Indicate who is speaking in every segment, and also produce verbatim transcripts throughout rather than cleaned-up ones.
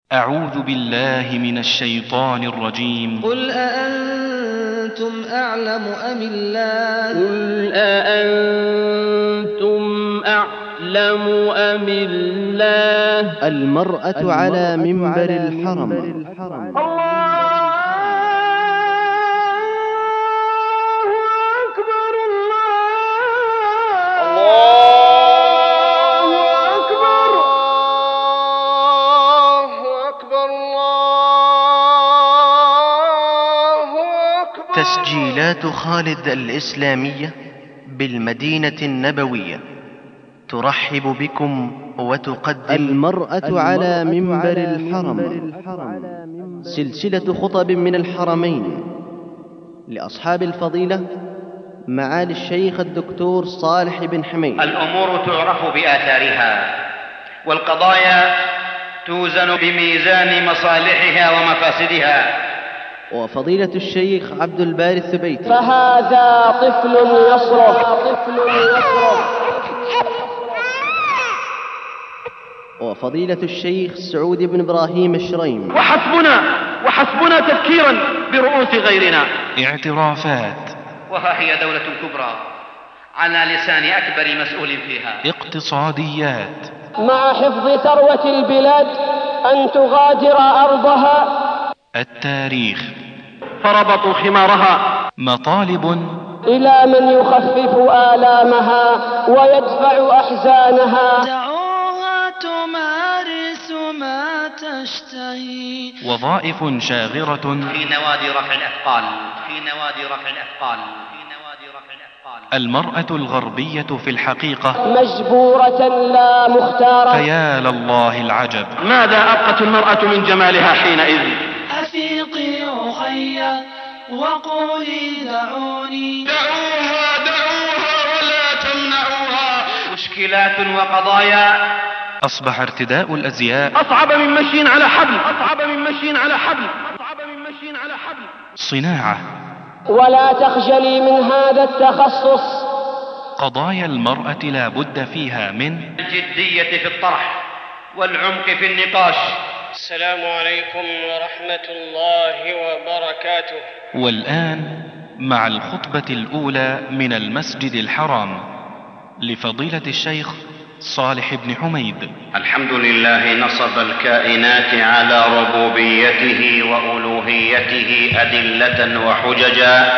Speaker 1: أعوذ بالله من الشيطان الرجيم.
Speaker 2: قل أأنتم أعلم أم الله
Speaker 3: قل أأنتم أعلم أم الله.
Speaker 4: المرأة على منبر الحرم.
Speaker 3: الله أكبر الله أكبر الله أكبر الله أكبر.
Speaker 4: تسجيلات خالد الإسلامية بالمدينة النبوية ترحب بكم وتقدم المرأة على منبر الحرم، سلسلة خطب من الحرمين لأصحاب الفضيلة معالي الشيخ الدكتور صالح بن حميد.
Speaker 5: الأمور تعرف بآثارها، والقضايا توزن بميزان مصالحها ومفاسدها.
Speaker 4: وفضيلة الشيخ عبد الباري الثبيتي.
Speaker 3: فهذا طفل يصرخ طفل يصرخ.
Speaker 4: وفضيلة الشيخ سعود بن إبراهيم الشريم.
Speaker 5: وحسبنا وحسبنا تذكيرا برؤوس غيرنا.
Speaker 1: اعترافات،
Speaker 5: وها هي دولة كبرى على لسان أكبر مسؤول فيها.
Speaker 1: اقتصاديات،
Speaker 3: مع حفظ ثروة البلاد أن تغادر أرضها.
Speaker 1: التاريخ،
Speaker 5: فربطوا خمارها.
Speaker 1: مطالب،
Speaker 3: إلى من يخفف آلامها ويدفع أحزانها.
Speaker 2: دعوها تمارس ما تشتهي.
Speaker 1: وظائف شاغرة
Speaker 5: في نوادي رفع الأثقال في نوادي رفع الأثقال في نوادي رفع الأثقال.
Speaker 1: المرأة الغربية في الحقيقة
Speaker 3: مجبورة لا مختارة.
Speaker 1: فيا لله العجب.
Speaker 5: ماذا أبقت المرأة من جمالها حينئذ؟
Speaker 2: أفيقي أخيا وقولي دعوني.
Speaker 5: دعوها دعوها ولا تمنعوها. مشكلات وقضايا.
Speaker 1: أصبح ارتداء الأزياء
Speaker 5: أصعب من مشي على حبل أصعب من مشي على حبل أصعب من مشي على حبل.
Speaker 1: صناعة.
Speaker 3: ولا تخجلي من هذا التخصص.
Speaker 1: قضايا المرأة لا بد فيها من
Speaker 5: الجدية في الطرح والعمق في النقاش.
Speaker 3: السلام عليكم ورحمة الله وبركاته.
Speaker 1: والآن مع الخطبة الأولى من المسجد الحرام لفضيلة الشيخ صالح بن حميد.
Speaker 5: الحمد لله نصب الكائنات على ربوبيته وألوهيته أدلة وحججا،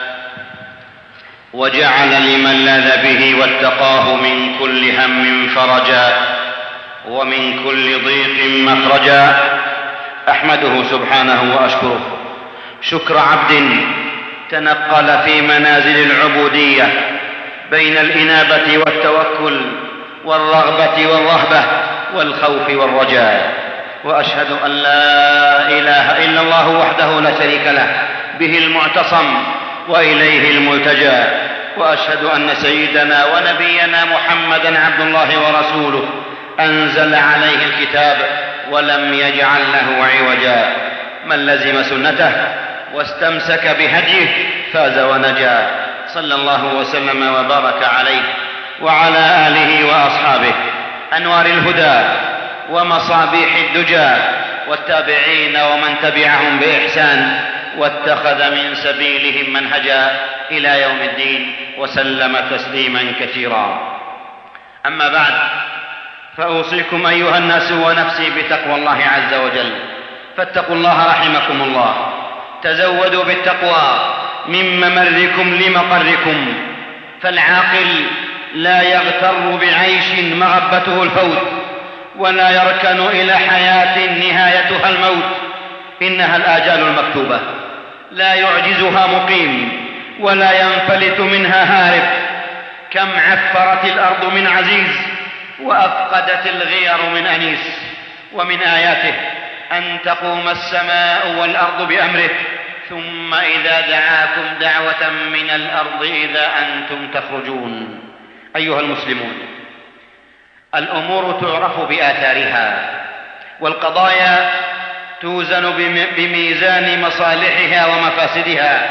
Speaker 5: وجعل لمن لاذ به واتقاه من كل هم فرجا ومن كل ضيق مخرجا. أحمده سبحانه وأشكره شكر عبد تنقل في منازل العبودية بين الإنابة والتوكل والرغبة والرهبة والخوف والرجاء. وأشهد أن لا إله إلا الله وحده لا شريك له به المعتصم وإليه الملتجى. وأشهد أن سيدنا ونبينا محمدا عبد الله ورسوله أنزل عليه الكتاب ولم يجعل له عوجا. من لزم سنته واستمسك بهديه فاز ونجا. صلى الله وسلم وبارك عليه وعلى آله وأصحابه أنوار الهدى ومصابيح الدجى والتابعين ومن تبعهم بإحسان واتخذ من سبيلهم منهجا إلى يوم الدين وسلم تسليما كثيرا. أما بعد، فأوصيكم أيها الناس ونفسي بتقوى الله عز وجل. فاتقوا الله رحمكم الله. تزودوا بالتقوى من ممركم لمقركم، فالعاقل لا يغتر بعيش مغبته الفوت، ولا يركن إلى حياة نهايتها الموت. إنها الآجال المكتوبة لا يعجزها مقيم ولا ينفلت منها هارب. كم عفرت الأرض من عزيز وأفقدت الغير من أنيس. ومن آياته أن تقوم السماء والأرض بأمره ثم إذا دعاكم دعوة من الأرض إذا أنتم تخرجون. أيها المسلمون، الأمور تعرف بآثارها، والقضايا توزن بميزان مصالحها ومفاسدها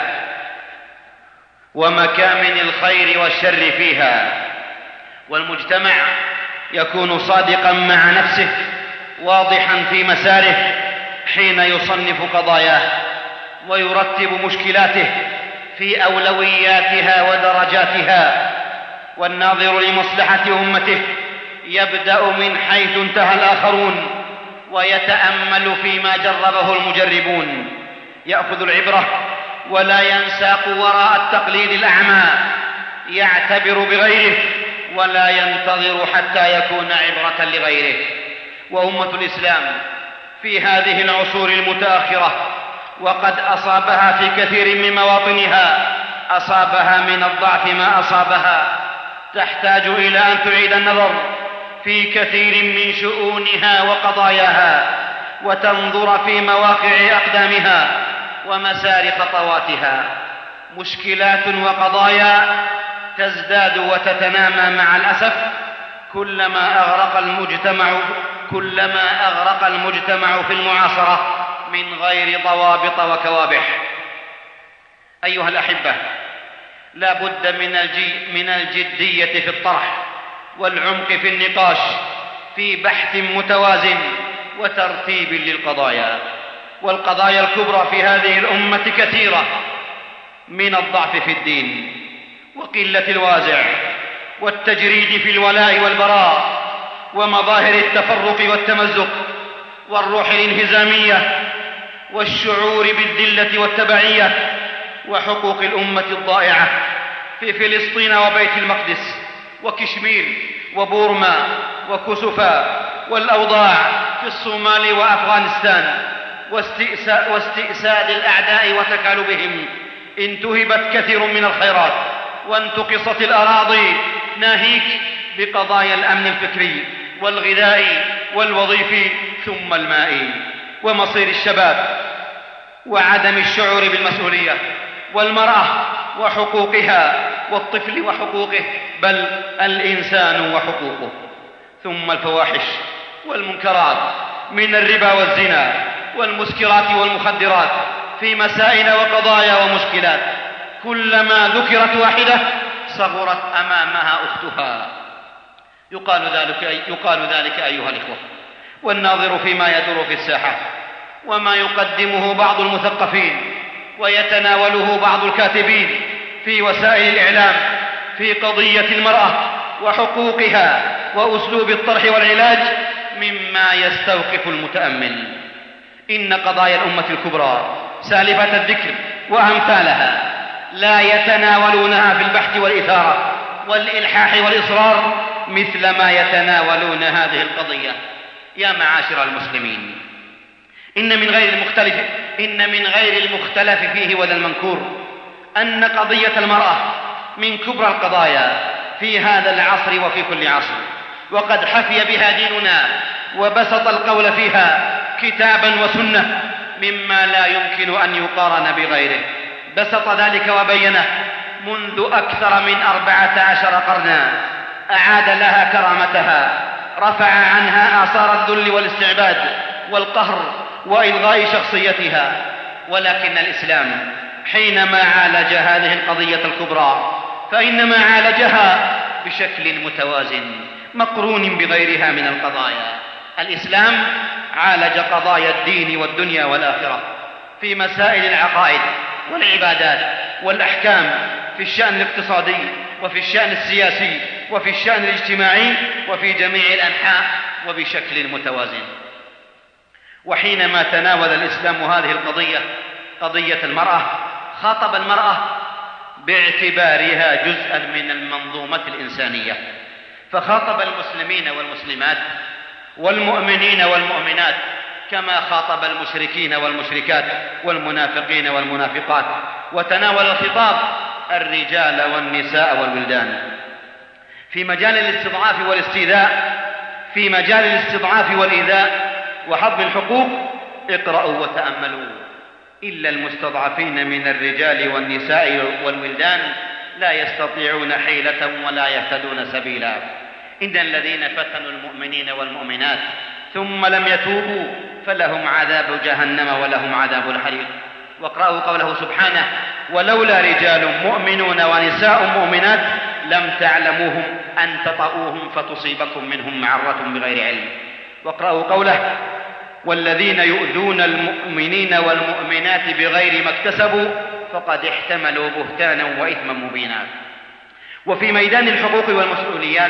Speaker 5: ومكامن الخير والشر فيها. والمجتمع يكون صادقا مع نفسه واضحا في مساره حين يصنف قضاياه ويرتب مشكلاته في أولوياتها ودرجاتها. والناظر لمصلحة أمته يبدأ من حيث انتهى الآخرون ويتأمل فيما جربه المجربون، يأخذ العبرة ولا ينساق وراء التقليد الأعمى، يعتبر بغيره ولا ينتظر حتى يكون عبرة لغيره. وأمة الإسلام في هذه العصور المتأخرة وقد أصابها في كثير من مواطنها، أصابها من الضعف ما أصابها، تحتاج إلى أن تعيد النظر في كثير من شؤونها وقضاياها، وتنظر في مواقع أقدامها ومسار خطواتها. مشكلات وقضايا تزداد وتتنامى مع الأسف كلما أغرق المجتمع كلما أغرق المجتمع في المعاصرة من غير ضوابط وكوابح. أيها الأحبة، لا بد من من الجدية في الطرح والعمق في النقاش في بحث متوازن وترتيب للقضايا. والقضايا الكبرى في هذه الأمة كثيرة، من الضعف في الدين وقلة الوازع والتجريد في الولاء والبراء ومظاهر التفرق والتمزق والروح الانهزامية والشعور بالذلة والتبعية وحقوق الأمة الضائعة في فلسطين وبيت المقدس وكشمير وبورما وكسوفا، والأوضاع في الصومال وأفغانستان، واستئساد الأعداء وتكالبهم. انتهبت كثير من الخيرات وانتقصت الأراضي، ناهيك بقضايا الأمن الفكري والغذائي والوظيفي ثم المائي، ومصير الشباب وعدم الشعور بالمسؤولية، والمرأة وحقوقها، والطفل وحقوقه، بل الإنسان وحقوقه. ثم الفواحش والمنكرات من الربا والزنا والمسكرات والمخدرات في مسائل وقضايا ومشكلات، كلما ذكرت واحدة صغرت أمامها أختها. يقال ذلك, يقال ذلك أيها الإخوة، والناظر فيما يدور في الساحة وما يقدمه بعض المثقفين ويتناوله بعض الكاتبين في وسائل الإعلام في قضية المرأة وحقوقها وأسلوب الطرح والعلاج مما يستوقف المتأمل. إن قضايا الأمة الكبرى سالفة الذكر وأمثالها لا يتناولونها في البحث والإثارة والإلحاح والإصرار مثل ما يتناولون هذه القضية. يا معاشر المسلمين، إن من غير المختلف إن من غير المختلف فيه ولا المنكور أن قضية المرأة من كبرى القضايا في هذا العصر وفي كل عصر، وقد حفي بها ديننا وبسط القول فيها كتابا وسنة مما لا يمكن أن يقارن بغيره. بسط ذلك وبينه منذ أكثر من أربعة عشر قرنا، أعاد لها كرامتها، رفع عنها آثار الذل والاستعباد والقهر وإلغاء شخصيتها. ولكن الإسلام حينما عالج هذه القضية الكبرى فإنما عالجها بشكل متوازن مقرون بغيرها من القضايا. الإسلام عالج قضايا الدين والدنيا والآخرة في مسائل العقائد والعبادات والأحكام، في الشأن الاقتصادي وفي الشأن السياسي وفي الشأن الاجتماعي وفي جميع الأنحاء وبشكل متوازن. وحينما تناول الإسلام هذه القضية، قضية المرأة، خاطب المرأة باعتبارها جزءا من المنظومة الإنسانية، فخاطب المسلمين والمسلمات والمؤمنين والمؤمنات كما خاطب المشركين والمشركات والمنافقين والمنافقات، وتناول الخطاب الرجال والنساء والولدان. في مجال الاستضعاف والاستيذاء في مجال الاستضعاف والإيذاء وحظم الحقوق اقرأوا وتأملوا: إلا المستضعفين من الرجال والنساء والولدان لا يستطيعون حيلة ولا يهتدون سبيلا، إن الذين فتنوا المؤمنين والمؤمنات ثم لم يتوبوا فلهم عذاب جهنم ولهم عذاب الحريق. واقرأوا قوله سبحانه: ولولا رجال مؤمنون ونساء مؤمنات لم تعلموهم أن تطؤوهم فتصيبكم منهم معرة بغير علم. واقرأوا قوله: والذين يؤذون المؤمنين والمؤمنات بغير ما اكتسبوا فقد احتملوا بهتانا وإثما مبينا. وفي ميدان الحقوق والمسؤوليات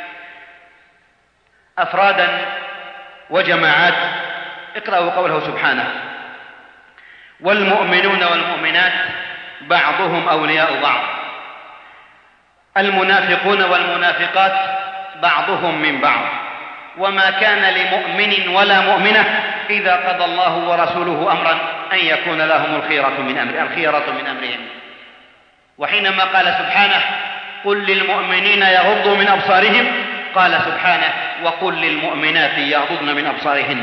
Speaker 5: أفرادا وجماعات، اقرأوا قوله سبحانه: والمؤمنون والمؤمنات بعضهم أولياء بعض، المنافقون والمنافقات بعضهم من بعض، وما كان لمؤمن ولا مؤمنة إذا قضى الله ورسوله أمرا أن يكون لهم الخيرة من أمر الخيرة من أمرهم. وحينما قال سبحانه: قل للمؤمنين يغضوا من أبصارهم، قال سبحانه: وقل للمؤمنات يغضضن من أبصارهن.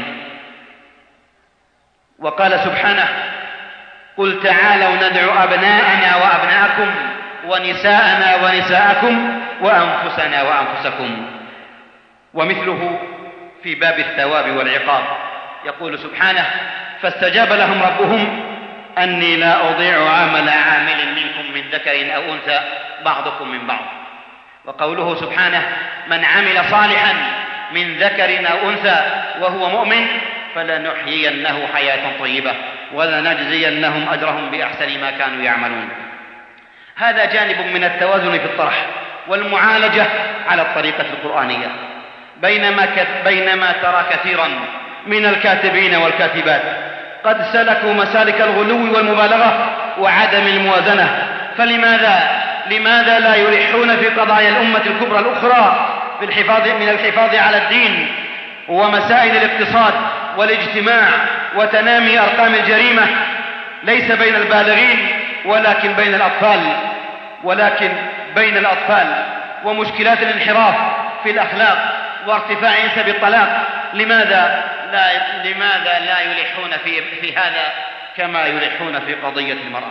Speaker 5: وقال سبحانه: قل تعالوا ندعو أبناءنا وأبناءكم ونساءنا ونساءكم وأنفسنا وأنفسكم. ومثله في باب الثواب والعقاب، يقول سبحانه: فاستجاب لهم ربهم أني لا أضيع عمل عامل منكم من ذكر أو أنثى بعضكم من بعض. وقوله سبحانه: من عمل صالحا من ذكر أو أنثى وهو مؤمن فلنحيينه حياة طيبة ولنجزينهم أجرهم بأحسن ما كانوا يعملون. هذا جانب من التوازن في الطرح والمعالجة على الطريقة القرآنية، بينما, بينما ترى كثيرا من الكاتبين والكاتبات قد سلكوا مسالك الغلو والمبالغة وعدم الموازنة. فلماذا لماذا لا يلحون في قضايا الأمة الكبرى الأخرى في الحفاظ من الحفاظ على الدين ومسائل الاقتصاد والاجتماع وتنامي أرقام الجريمة، ليس بين البالغين ولكن بين الأطفال ولكن بين الأطفال ومشكلات الانحراف في الأخلاق وارتفاع نسب الطلاق؟ لماذا لا لماذا لا يلحون في في هذا كما يلحون في قضية المرأة؟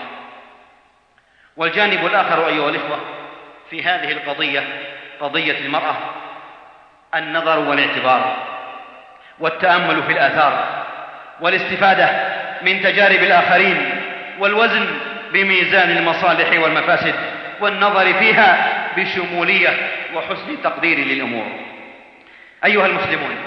Speaker 5: والجانب الآخر أيها الإخوة في هذه القضية، قضية المرأة، النظر والاعتبار والتأمل في الآثار والاستفادة من تجارب الآخرين والوزن بميزان المصالح والمفاسد والنظر فيها بشمولية وحسن تقدير للأمور. أيها المسلمون،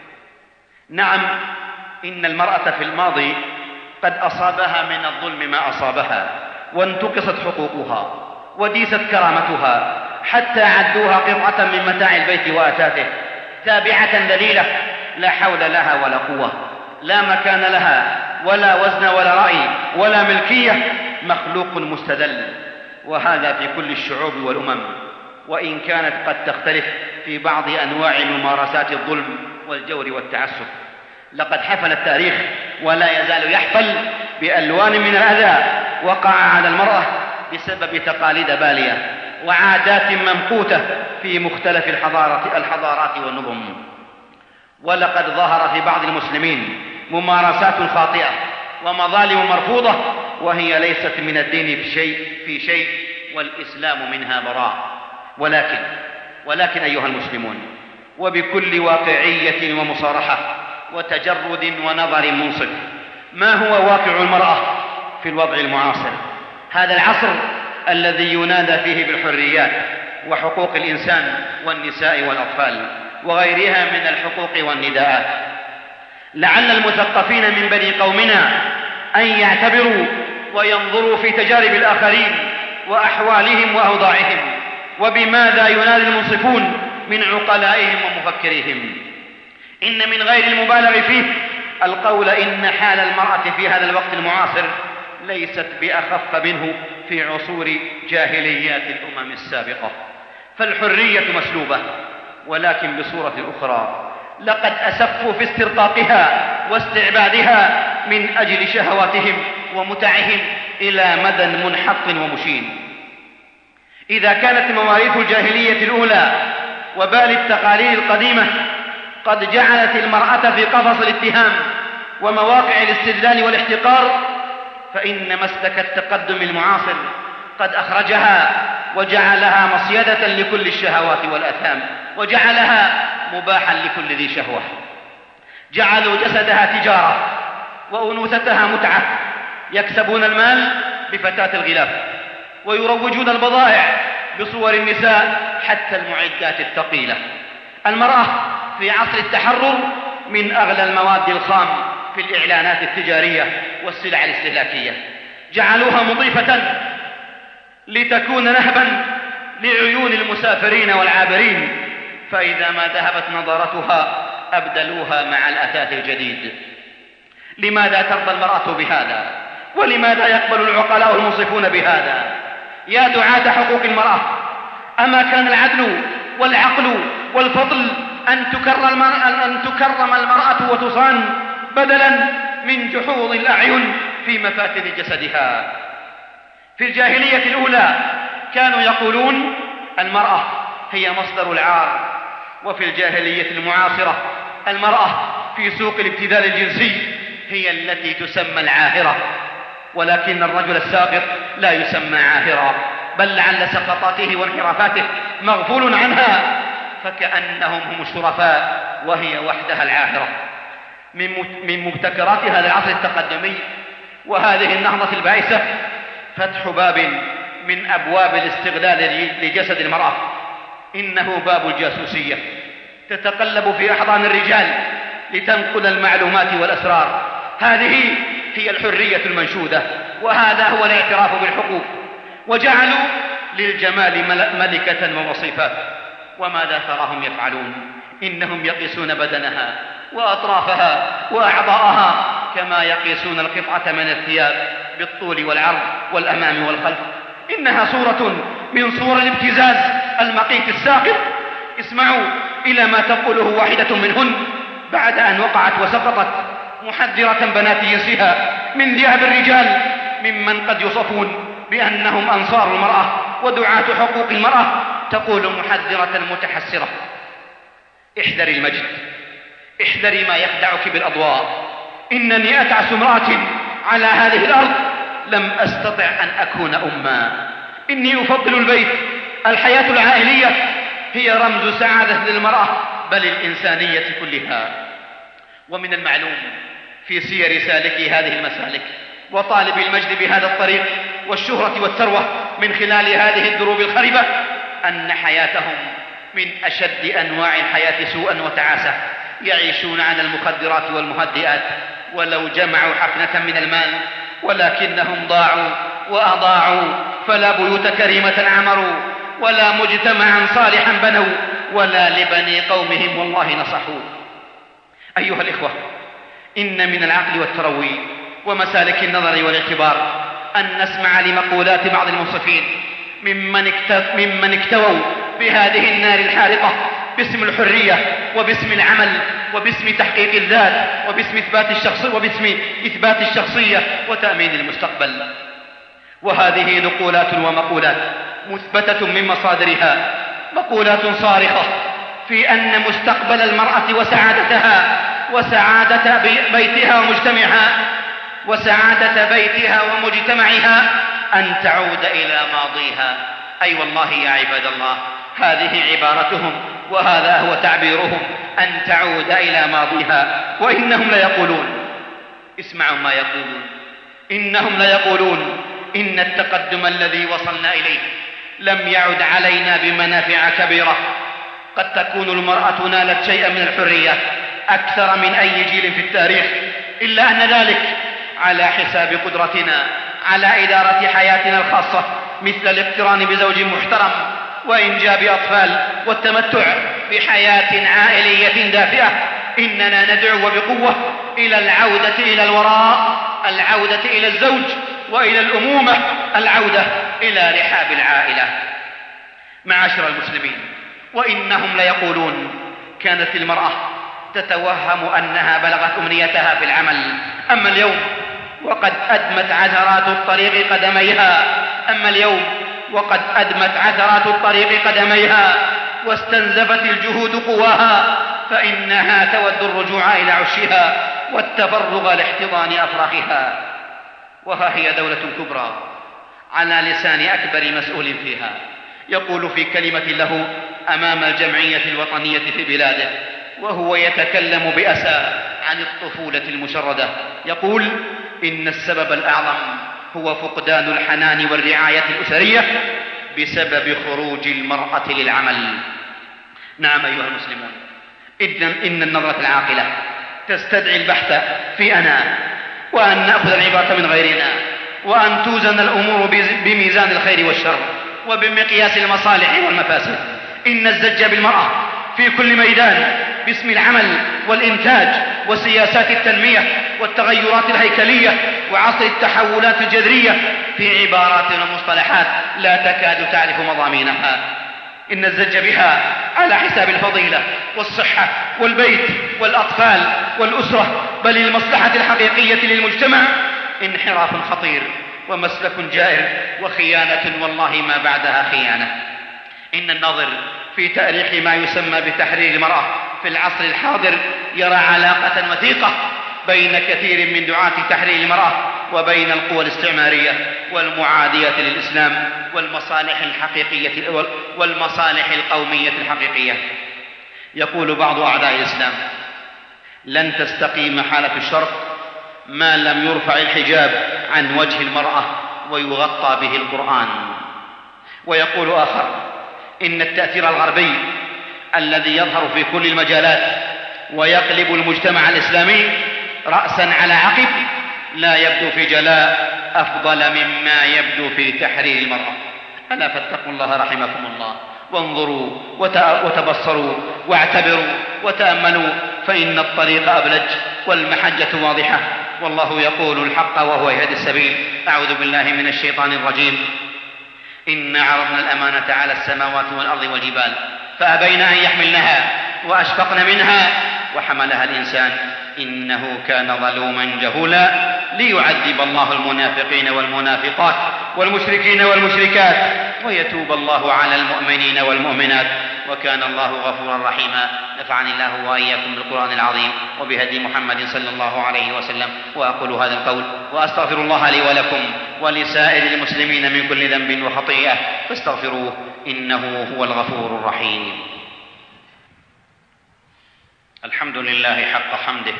Speaker 5: نعم، إن المرأة في الماضي قد أصابها من الظلم ما أصابها، وانتقصت حقوقها وديست كرامتها حتى عدوها قطعة من متاع البيت وأثاثه، تابعة ذليلة لا حول لها ولا قوة، لا مكان لها ولا وزن ولا رأي ولا ملكية، مخلوق مستدل. وهذا في كل الشعوب والأمم، وإن كانت قد تختلف في بعض أنواع ممارسات الظلم والجور والتعسف. لقد حفل التاريخ ولا يزال يحفل بألوان من الأذى وقع على المرأة بسبب تقاليد بالية وعادات ممقوتة في مختلف الحضارات, الحضارات والنظم. ولقد ظهر في بعض المسلمين ممارسات خاطئة ومظالم مرفوضة، وهي ليست من الدين في شيء, في شيء والإسلام منها براء. ولكن ولكن أيها المسلمون، وبكل واقعية ومصارحة وتجرد ونظر منصف، ما هو واقع المرأة في الوضع المعاصر، هذا العصر الذي ينادى فيه بالحريات وحقوق الإنسان والنساء والأطفال وغيرها من الحقوق والنداءات؟ لعل المثقفين من بني قومنا أن يعتبروا وينظروا في تجارب الآخرين وأحوالهم وأوضاعهم، وبماذا ينادي المنصفون من عقلائهم ومفكريهم. إن من غير المبالغ فيه القول إن حال المرأة في هذا الوقت المعاصر ليست بأخف منه في عصور جاهليات الأمم السابقة. فالحرية مسلوبة، ولكن بصورة أخرى. لقد أسفوا في استرقاقها واستعبادها من أجل شهواتهم ومتعهم إلى مدى منحط ومشين. إذا كانت مواريث الجاهلية الأولى وبال التقاليد القديمة قد جعلت المرأة في قفص الاتهام ومواقع الاستدلال والاحتقار، فإن مسلك التقدم المعاصر قد أخرجها وجعلها مصيدة لكل الشهوات والأثام، وجعلها مباحا لكل ذي شهوة. جعلوا جسدها تجارة وأنوثتها متعة، يكسبون المال بفتاة الغلاف ويروجون البضائع بصور النساء حتى المعدات الثقيلة. المرأة في عصر التحرر من أغلى المواد الخام في الإعلانات التجارية والسلع الاستهلاكية، جعلوها مضيفة لتكون نهبا لعيون المسافرين والعابرين، فإذا ما ذهبت نظارتها أبدلوها مع الأثاث الجديد. لماذا ترضى المرأة بهذا؟ ولماذا يقبل العقلاء المنصفون بهذا؟ يا دعاة حقوق المرأة، أما كان العدل والعقل والفضل أن تكرم, أن تكرم المرأة وتصان بدلا من جحوظ الأعين في مفاتن جسدها؟ في الجاهلية الأولى كانوا يقولون المرأة هي مصدر العار، وفي الجاهلية المعاصرة المرأة في سوق الابتذال الجنسي هي التي تسمى العاهرة، ولكن الرجل الساقط لا يسمى عاهرا، بل لعل سقطاته وانحرافاته مغفول عنها، فكأنهم هم الشرفاء وهي وحدها العاهرة. من مبتكرات هذا العصر التقدمي وهذه النهضة البائسة فتح باب من أبواب الاستغلال لجسد المرأة، إنه باب الجاسوسية، تتقلب في أحضان الرجال لتنقل المعلومات والأسرار. هذه هي الحرية المنشودة، وهذا هو الاعتراف بالحقوق. وجعلوا للجمال ملكة ووصفات، وماذا تراهم يفعلون؟ إنهم يقيسون بدنها وأطرافها وأعضاءها كما يقيسون القطعة من الثياب بالطول والعرض والأمام والخلف. إنها صورة من صور الابتزاز المقيت الساقط. اسمعوا إلى ما تقوله واحدة منهن بعد أن وقعت وسقطت، محذرة بنات جنسها من ذئاب الرجال ممن قد يصفون بأنهم أنصار المرأة ودعاة حقوق المرأة. تقول محذرة متحسرة: احذري المجد، احذري ما يخدعك بالأضواء. إنني أتعس امرأة على هذه الأرض لم أستطع أن أكون أما. إني أفضل البيت، الحياة العائلية هي رمز سعادة للمرأة بل الإنسانية كلها. ومن المعلوم في سير سالكي هذه المسالك وطالب المجد بهذا الطريق والشهرة والثروة من خلال هذه الدروب الخربة أن حياتهم من أشد أنواع الحياة سوءا وتعاسة. يعيشون على المخدرات والمهدئات ولو جمعوا حفنة من المال، ولكنهم ضاعوا وأضاعوا، فلا بيوت كريمة عمروا ولا مجتمعا صالحا بنوا ولا لبني قومهم والله نصحوا. أيها الإخوة، إن من العقل والتروي ومسالك النظر والاعتبار أن نسمع لمقولات بعض المنصفين ممن اكتووا بهذه النار الحارقة باسم الحرية وباسم العمل وباسم تحقيق الذات وباسم إثبات الشخص وباسم إثبات الشخصية وتأمين المستقبل. وهذه نقولات ومقولات مثبتة من مصادرها، مقولات صارخة في أن مستقبل المرأة وسعادتها وسعادة بيتها ومجتمعها وسعادة بيتها ومجتمعها أن تعود إلى ماضيها. أي أيوة والله يا عباد الله، هذه عبارتهم وهذا هو تعبيرهم، أن تعود إلى ماضيها. وإنهم ليقولون، اسمعوا ما يقولون، إنهم ليقولون إن التقدم الذي وصلنا إليه لم يعد علينا بمنافع كبيرة. قد تكون المرأة نالت شيئا من الحرية أكثر من أي جيل في التاريخ، إلا أن ذلك على حساب قدرتنا على إدارة حياتنا الخاصة، مثل الاقتران بزوج محترم وإنجاب أطفال والتمتع بحياة عائلية دافئة. إننا ندعو بقوة إلى العودة إلى الوراء، العودة إلى الزوج وإلى الأمومة، العودة إلى رحاب العائلة. معاشر المسلمين، وإنهم ليقولون كانت المرأة تتوهم أنها بلغت أمنيتها في العمل، أما اليوم وقد أدمت عثرات الطريق قدميها أما اليوم وقد أدمت عثرات الطريق قدميها واستنزفت الجهود قواها، فإنها تود الرجوع إلى عشها والتفرغ لاحتضان أفراخها. وها هي دولة كبرى على لسان أكبر مسؤول فيها يقول في كلمة له أمام الجمعية الوطنية في بلاده وهو يتكلم بأسى عن الطفولة المشردة، يقول: إن السبب الأعظم هو فقدان الحنان والرعاية الأسرية بسبب خروج المرأة للعمل. نعم أيها المسلمون، إذن إن النظرة العاقلة تستدعي البحث في أنا، وأن نأخذ العبرة من غيرنا، وأن توزن الأمور بميزان الخير والشر وبمقياس المصالح والمفاسد. إن الزج بالمرأة في كل ميدان باسم العمل والإنتاج وسياسات التنمية والتغيرات الهيكلية وعصر التحولات الجذرية في عبارات ومصطلحات لا تكاد تعرف مضامينها. إن الزج بها على حساب الفضيلة والصحة والبيت والأطفال والأسرة، بل المصلحة الحقيقية للمجتمع انحراف خطير ومسلك جائر وخيانة والله ما بعدها خيانة. إن الناظر في تاريخ ما يسمى بتحرير المرأة في العصر الحاضر يرى علاقة وثيقة بين كثير من دعاة تحرير المرأة وبين القوى الاستعمارية والمعادية للإسلام والمصالح الحقيقية والمصالح القومية الحقيقية. يقول بعض أعداء الإسلام: لن تستقيم حالة الشرق ما لم يرفع الحجاب عن وجه المرأة ويغطى به القرآن. ويقول آخر: إن التأثير الغربي الذي يظهر في كل المجالات ويقلب المجتمع الإسلامي رأسا على عقب لا يبدو في جلاء أفضل مما يبدو في تحرير المرأة. ألا فاتقوا الله رحمكم الله، وانظروا وتبصروا واعتبروا وتأملوا، فإن الطريق أبلج والمحجة واضحة، والله يقول الحق وهو يهدي السبيل. أعوذ بالله من الشيطان الرجيم. إنا عرضنا الأمانة على السماوات والأرض والجبال فأبين أن يحملنها وأشفقن منها وحملها الإنسان إنه كان ظلوما جهولا ليعذب الله المنافقين والمنافقات والمشركين والمشركات ويتوب الله على المؤمنين والمؤمنات وكان الله غفورا رحيما. نفعني الله وإياكم بالقرآن العظيم وبهدي محمد صلى الله عليه وسلم. وأقول هذا القول وأستغفر الله لي ولكم ولسائر المسلمين من كل ذنب وخطيئة فاستغفروه إنه هو الغفور الرحيم. الحمد لله حق حمده،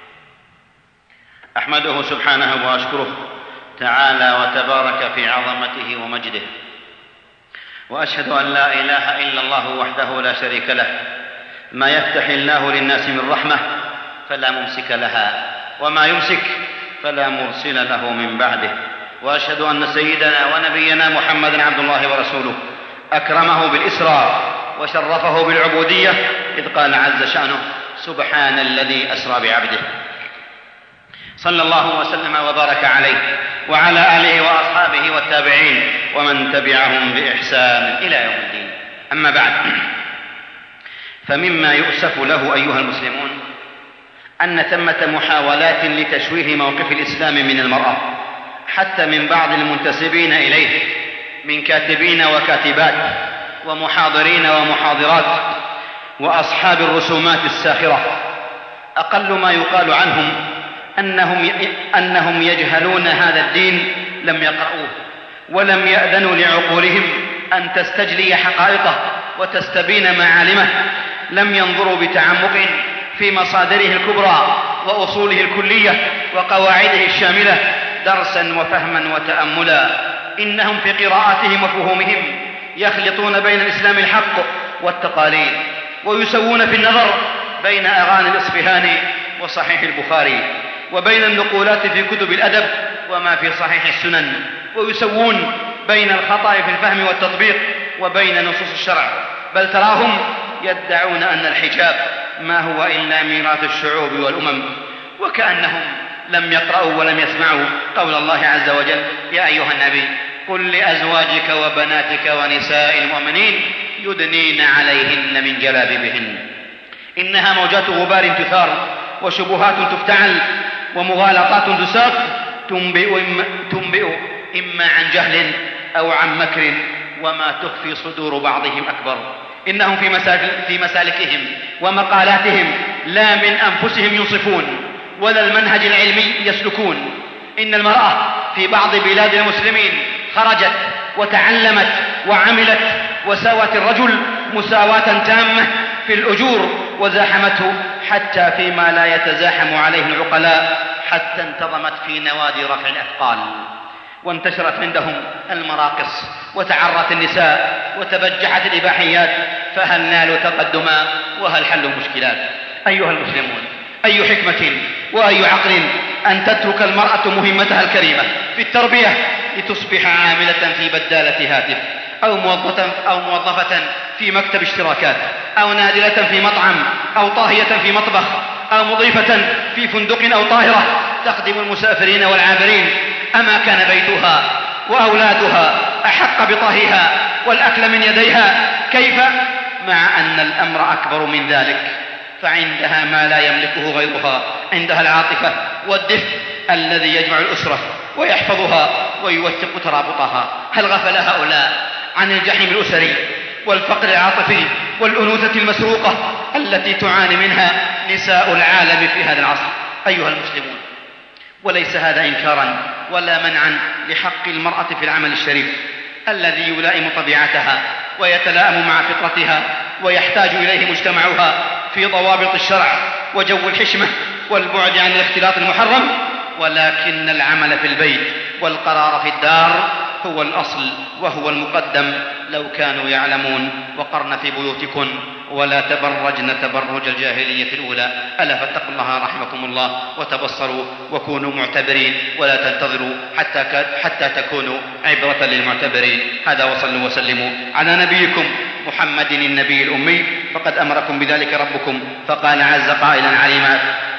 Speaker 5: أحمده سبحانه وأشكره تعالى وتبارك في عظمته ومجده، وأشهد أن لا إله إلا الله وحده لا شريك له. ما يفتح الله للناس من رحمة فلا ممسك لها، وما يمسك فلا مرسل له من بعده. وأشهد أن سيدنا ونبينا محمدا عبد الله ورسوله، أكرمه بالإسراء وشرفه بالعبودية، إذ قال عز شأنه: سبحان الذي أسرى بعبده. صلى الله وسلم وبارك عليه وعلى آله وأصحابه والتابعين ومن تبعهم بإحسان إلى يوم الدين. أما بعد، فمما يؤسف له أيها المسلمون أن ثمة محاولات لتشويه موقف الإسلام من المرأة حتى من بعض المنتسبين إليه من كاتبين وكاتبات ومحاضرين ومحاضرات وأصحاب الرسومات الساخرة. أقل ما يقال عنهم أنهم, أنهم يجهلون هذا الدين، لم يقرؤوه ولم يأذنوا لعقولهم أن تستجلي حقائقه وتستبين معالمه، لم ينظروا بتعمق في مصادره الكبرى وأصوله الكلية وقواعده الشاملة درسا وفهما وتأملا. إنهم في قراءاتهم وفهومهم يخلطون بين الإسلام الحق والتقاليد، ويسوون في النظر بين أغاني الإصفهاني وصحيح البخاري، وبين النقولات في كتب الأدب وما في صحيح السنن، ويسوون بين الخطأ في الفهم والتطبيق وبين نصوص الشرع، بل تراهم يدعون أن الحجاب ما هو إلا ميراث الشعوب والأمم، وكأنهم لم يقرأوا ولم يسمعوا قول الله عز وجل: يا أيها النبي قل لأزواجك وبناتك ونساء المؤمنين يدنين عليهن من جلابيبهن. إنها موجات غبار تثار وشبهات تفتعل ومغالطات تساق تنبئ إما, تنبئ إما عن جهل أو عن مكر، وما تخفي صدور بعضهم أكبر. إنهم في, مسالك في مسالكهم ومقالاتهم لا من أنفسهم ينصفون ولا المنهج العلمي يسلكون. إن المرأة في بعض بلاد المسلمين خرجت وتعلمت وعملت وساوت الرجل مساواة تامة في الأجور، وزاحمته حتى فيما لا يتزاحم عليه العقلاء، حتى انتظمت في نوادي رفع الأثقال، وانتشرت عندهم المراقص، وتعرت النساء، وتبجحت الإباحيات، فهل نالوا تقدما وهل حلوا مشكلات؟ أيها المسلمون، أي حكمة وأي عقل أن تترك المرأة مهمتها الكريمة في التربية لتصبح عاملة في بدالة هاتف، أو موظفة, أو موظفة في مكتب اشتراكات، أو نادلة في مطعم، أو طاهية في مطبخ، أو مضيفة في فندق أو طاهرة تخدم المسافرين والعابرين. أما كان بيتها وأولادها أحق بطهيها والأكل من يديها؟ كيف مع أن الأمر أكبر من ذلك؟ فعندها ما لا يملكه غيرها، عندها العاطفة والدفء الذي يجمع الأسرة ويحفظها ويوثق ترابطها. هل غفل هؤلاء عن الجحيم الأسري والفقر العاطفي والأنوثة المسروقة التي تعاني منها نساء العالم في هذا العصر؟ أيها المسلمون، وليس هذا إنكارا ولا منعا لحق المرأة في العمل الشريف الذي يلائم طبيعتها ويتلائم مع فطرتها ويحتاج إليه مجتمعها في ضوابط الشرع وجو الحشمة والبعد عن الاختلاط المحرم، ولكن العمل في البيت والقرار في الدار هو الأصل وهو المقدم لو كانوا يعلمون. وقرن في بيوتكن ولا تبرجن تبرج الجاهلية الأولى. ألا فاتقوا الله رحمكم الله وتبصروا وكونوا معتبرين ولا تنتظروا حتى, حتى تكونوا عبرة للمعتبرين. هذا وصلوا وسلموا على نبيكم محمد النبي الأمي، فقد أمركم بذلك ربكم فقال عز قائلا عليما: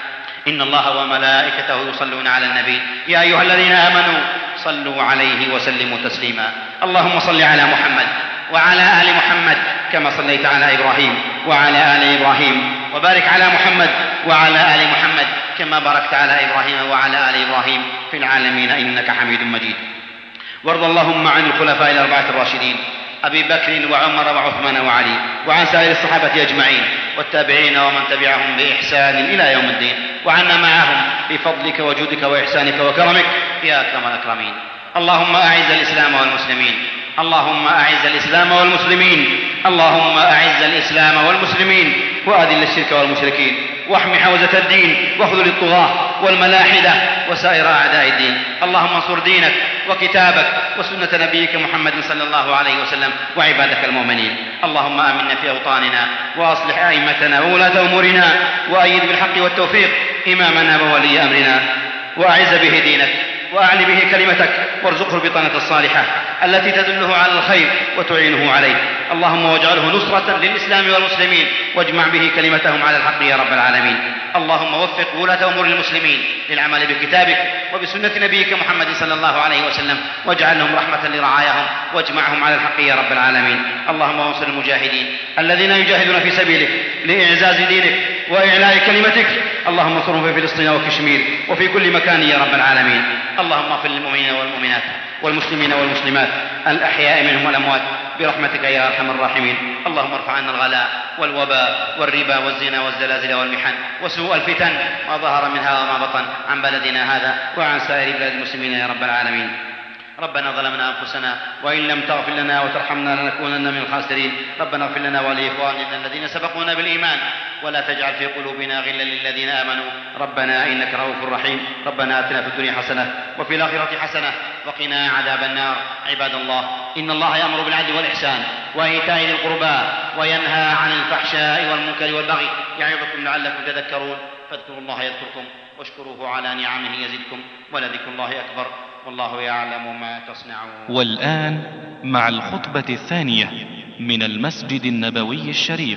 Speaker 5: إن الله وملائكته يصلون على النبي يا أيها الذين آمنوا صلوا عليه وسلموا تسليما. اللهم صل على محمد وعلى آل محمد كما صليت على إبراهيم وعلى آل إبراهيم، وبارك على محمد وعلى آل محمد كما باركت على إبراهيم وعلى آل إبراهيم في العالمين إنك حميد مجيد. وارض اللهم عن الخلفاء الأربعة الراشدين أبي بكر وعمر وعثمان وعلي، وعن سائر الصحابة أجمعين والتابعين ومن تبعهم بإحسان إلى يوم الدين، وعنا معهم بفضلك وجودك وإحسانك وكرمك يا أكرم الأكرمين. اللهم أعز الإسلام والمسلمين، اللهم أعز الإسلام والمسلمين، اللهم أعز الإسلام والمسلمين، وأذل الشرك والمشركين، واحمي حوزة الدين واخذل الطغاة والملاحدة وسائر أعداء الدين. اللهم انصر دينك وكتابك وسنة نبيك محمد صلى الله عليه وسلم وعبادك المؤمنين. اللهم آمنا في أوطاننا وأصلح أئمتنا وولاة أمورنا، وأيد بالحق والتوفيق إمامنا وولي أمرنا، وأعز به دينك وأعلي به كلمتك، وارزقه البطانة الصالحة التي تدله على الخير وتعينه عليه. اللهم واجعله نصرة للإسلام والمسلمين، واجمع به كلمتهم على الحق يا رب العالمين. اللهم وفق ولاة أمور المسلمين للعمل بكتابك وبسنة نبيك محمد صلى الله عليه وسلم، واجعلهم رحمة لرعاياهم، واجمعهم على الحق يا رب العالمين. اللهم انصر المجاهدين الذين يجاهدون في سبيلك لإعزاز دينك وإعلاء كلمتك. اللهم انصرهم في فلسطين وكشمير وفي كل مكان يا رب العالمين. اللهم اغفر للمؤمنين والمؤمنات والمسلمين والمسلمات الأحياء منهم والأموات برحمتك يا أرحم الراحمين. اللهم ارفع عنا الغلاء والوباء والربا والزنا والزلازل والمحن وسوء الفتن ما ظهر منها وما بطن عن بلدنا هذا وعن سائر بلاد المسلمين يا رب العالمين. ربنا ظلمنا أنفسنا وإن لم تغفر لنا وترحمنا لنكونن من الخاسرين. ربنا اغفر لنا ولإخواننا الذين سبقونا بالإيمان ولا تجعل في قلوبنا غلا للذين آمنوا ربنا إنك رؤوف رحيم. ربنا آتنا في الدنيا حسنة وفي الآخرة حسنة وقنا عذاب النار. عباد الله، إن الله يأمر بالعدل والإحسان وإيتاء ذي القربى وينهى عن الفحشاء والمنكر والبغي يعظكم لعلكم تذكرون. فاذكروا الله يذكركم واشكروه على نعمه يزدكم ولذكر الله أكبر والله يعلم ما تصنعون.
Speaker 1: والآن مع الخطبة الثانية من المسجد النبوي الشريف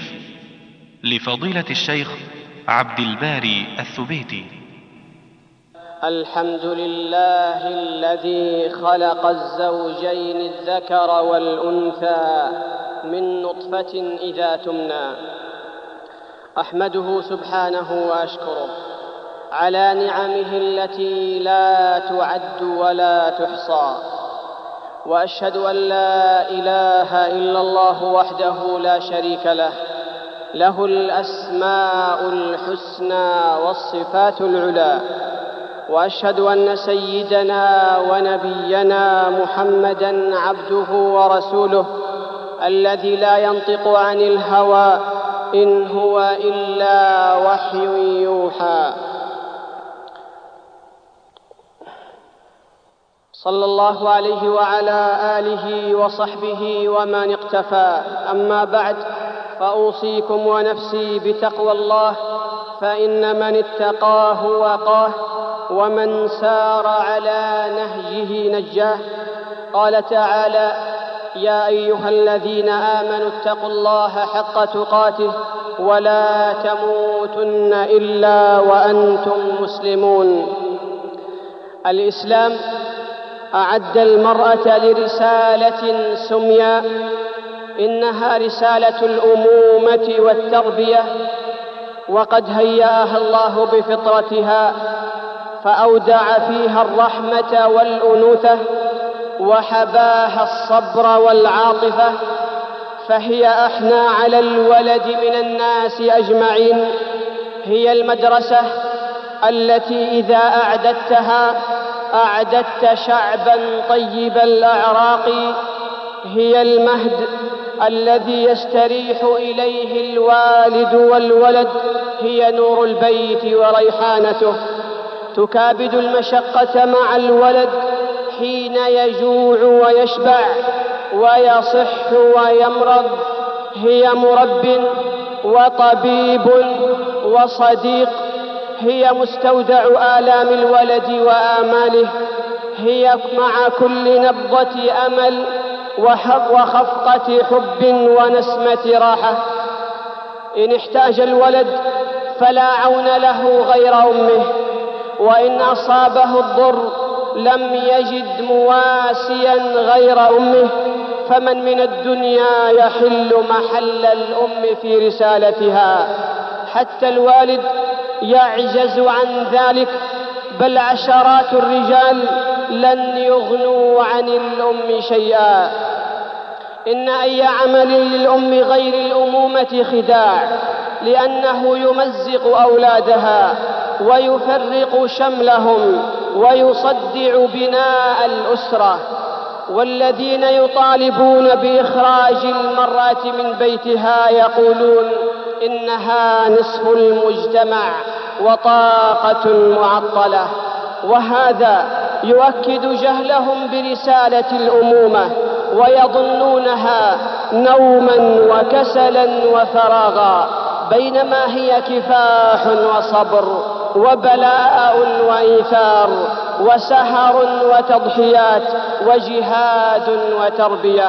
Speaker 1: لفضيلة الشيخ عبد الباري الثبيتي.
Speaker 3: الحمد لله الذي خلق الزوجين الذكر والأنثى من نطفة إذا تمنى. أحمده سبحانه وأشكره على نعمه التي لا تعد ولا تحصى، وأشهد أن لا إله إلا الله وحده لا شريك له، له الأسماء الحسنى والصفات العلى. وأشهد أن سيدنا ونبينا محمدًا عبده ورسوله الذي لا ينطق عن الهوى إن هو إلا وحي يوحى. صلى الله عليه وعلى آله وصحبه ومن اقتفى. أما بعد، فأوصيكم ونفسي بتقوى الله فإن من اتقاه وقاه ومن سار على نهجه نجاه. قال تعالى: يا أيها الذين آمنوا اتقوا الله حق تقاته ولا تموتن إلا وأنتم مسلمون. الإسلام أعد المرأة لرسالة سميا، إنها رسالة الأمومة والتربية، وقد هيأها الله بفطرتها فأودع فيها الرحمة والأنوثة وحباها الصبر والعاطفة، فهي أحنى على الولد من الناس أجمعين. هي المدرسة التي إذا أعددتها أعددت شعبا طيب الأعراق. هي المهد الذي يستريح إليه الوالد والولد. هي نور البيت وريحانته، تكابد المشقة مع الولد حين يجوع ويشبع ويصح ويمرض. هي مرب وطبيب وصديق. هي مستودع آلام الولد وآماله. هي مع كل نبضة أمل وخفقة حب ونسمة راحة. إن احتاج الولد فلا عون له غير أمه، وإن أصابه الضر لم يجد مواسيا غير أمه. فمن من الدنيا يحل محل الأم في رسالتها؟ حتى الوالد يعجز عن ذلك، بل عشرات الرجال لن يغنوا عن الأم شيئا. إن أي عمل للأم غير الأمومة خداع، لأنه يمزق أولادها ويفرق شملهم ويصدع بناء الأسرة. والذين يطالبون بإخراج المرأة من بيتها يقولون إنها نصف المجتمع وطاقة معطلة، وهذا يؤكد جهلهم برسالة الأمومة، ويظنونها نوما وكسلا وفراغا، بينما هي كفاح وصبر وبلاء وإيثار وسهر وتضحيات وجهاد وتربية.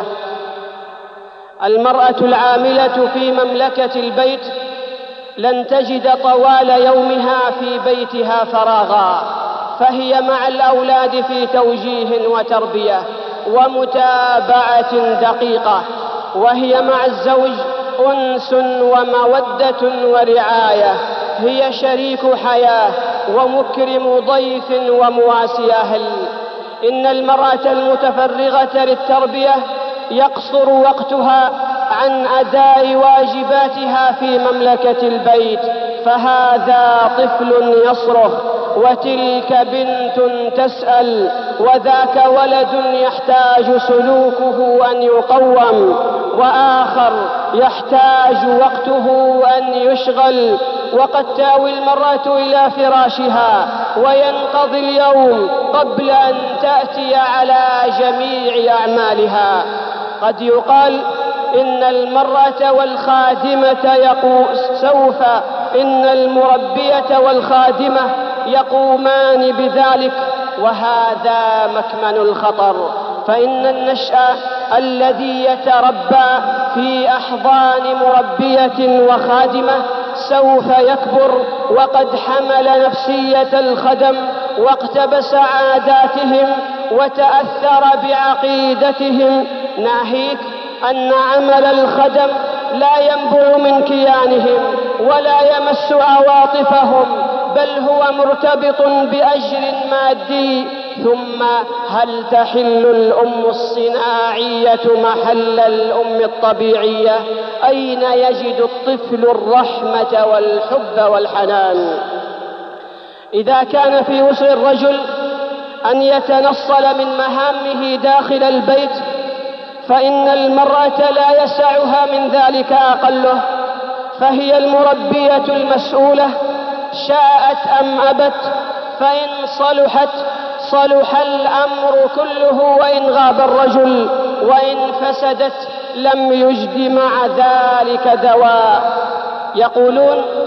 Speaker 3: المرأة العاملة في مملكة البيت لن تجد طوال يومها في بيتها فراغا، فهي مع الأولاد في توجيه وتربية ومتابعة دقيقة، وهي مع الزوج أنس ومودة ورعاية. هي شريك حياة ومكرم ضيف ومواسي أهل. إن المرأة المتفرغة للتربية يقصر وقتها عن أداء واجباتها في مملكة البيت، فهذا طفل يصرخ، وتلك بنت تسأل، وذاك ولد يحتاج سلوكه أن يقوم، وآخر يحتاج وقته أن يشغل. وقد تأوي المرأة إلى فراشها وينقضي اليوم قبل أن تأتي على جميع أعمالها. قد يقال إن المرأة والخادمة يقو سوف إن المربية والخادمة يقومان بذلك، وهذا مكمن الخطر. فإن النشأ الذي يتربى في أحضان مربية وخادمة سوف يكبر وقد حمل نفسية الخدم واقتبس عاداتهم وتأثر بعقيدتهم، ناهيك أن عمل الخدم لا ينبع من كيانهم ولا يمس عواطفهم، بل هو مرتبط بأجر مادي. ثم هل تحل الأم الصناعية محل الأم الطبيعية؟ أين يجد الطفل الرحمة والحب والحنان؟ إذا كان في وسع الرجل أن يتنصل من مهامه داخل البيت، فإن المرأة لا يسعها من ذلك أقله، فهي المربية المسؤولة شاءت أم أبت. فإن صلحت صلح الأمر كله وإن غاب الرجل، وإن فسدت لم يجد مع ذلك دواء. يقولون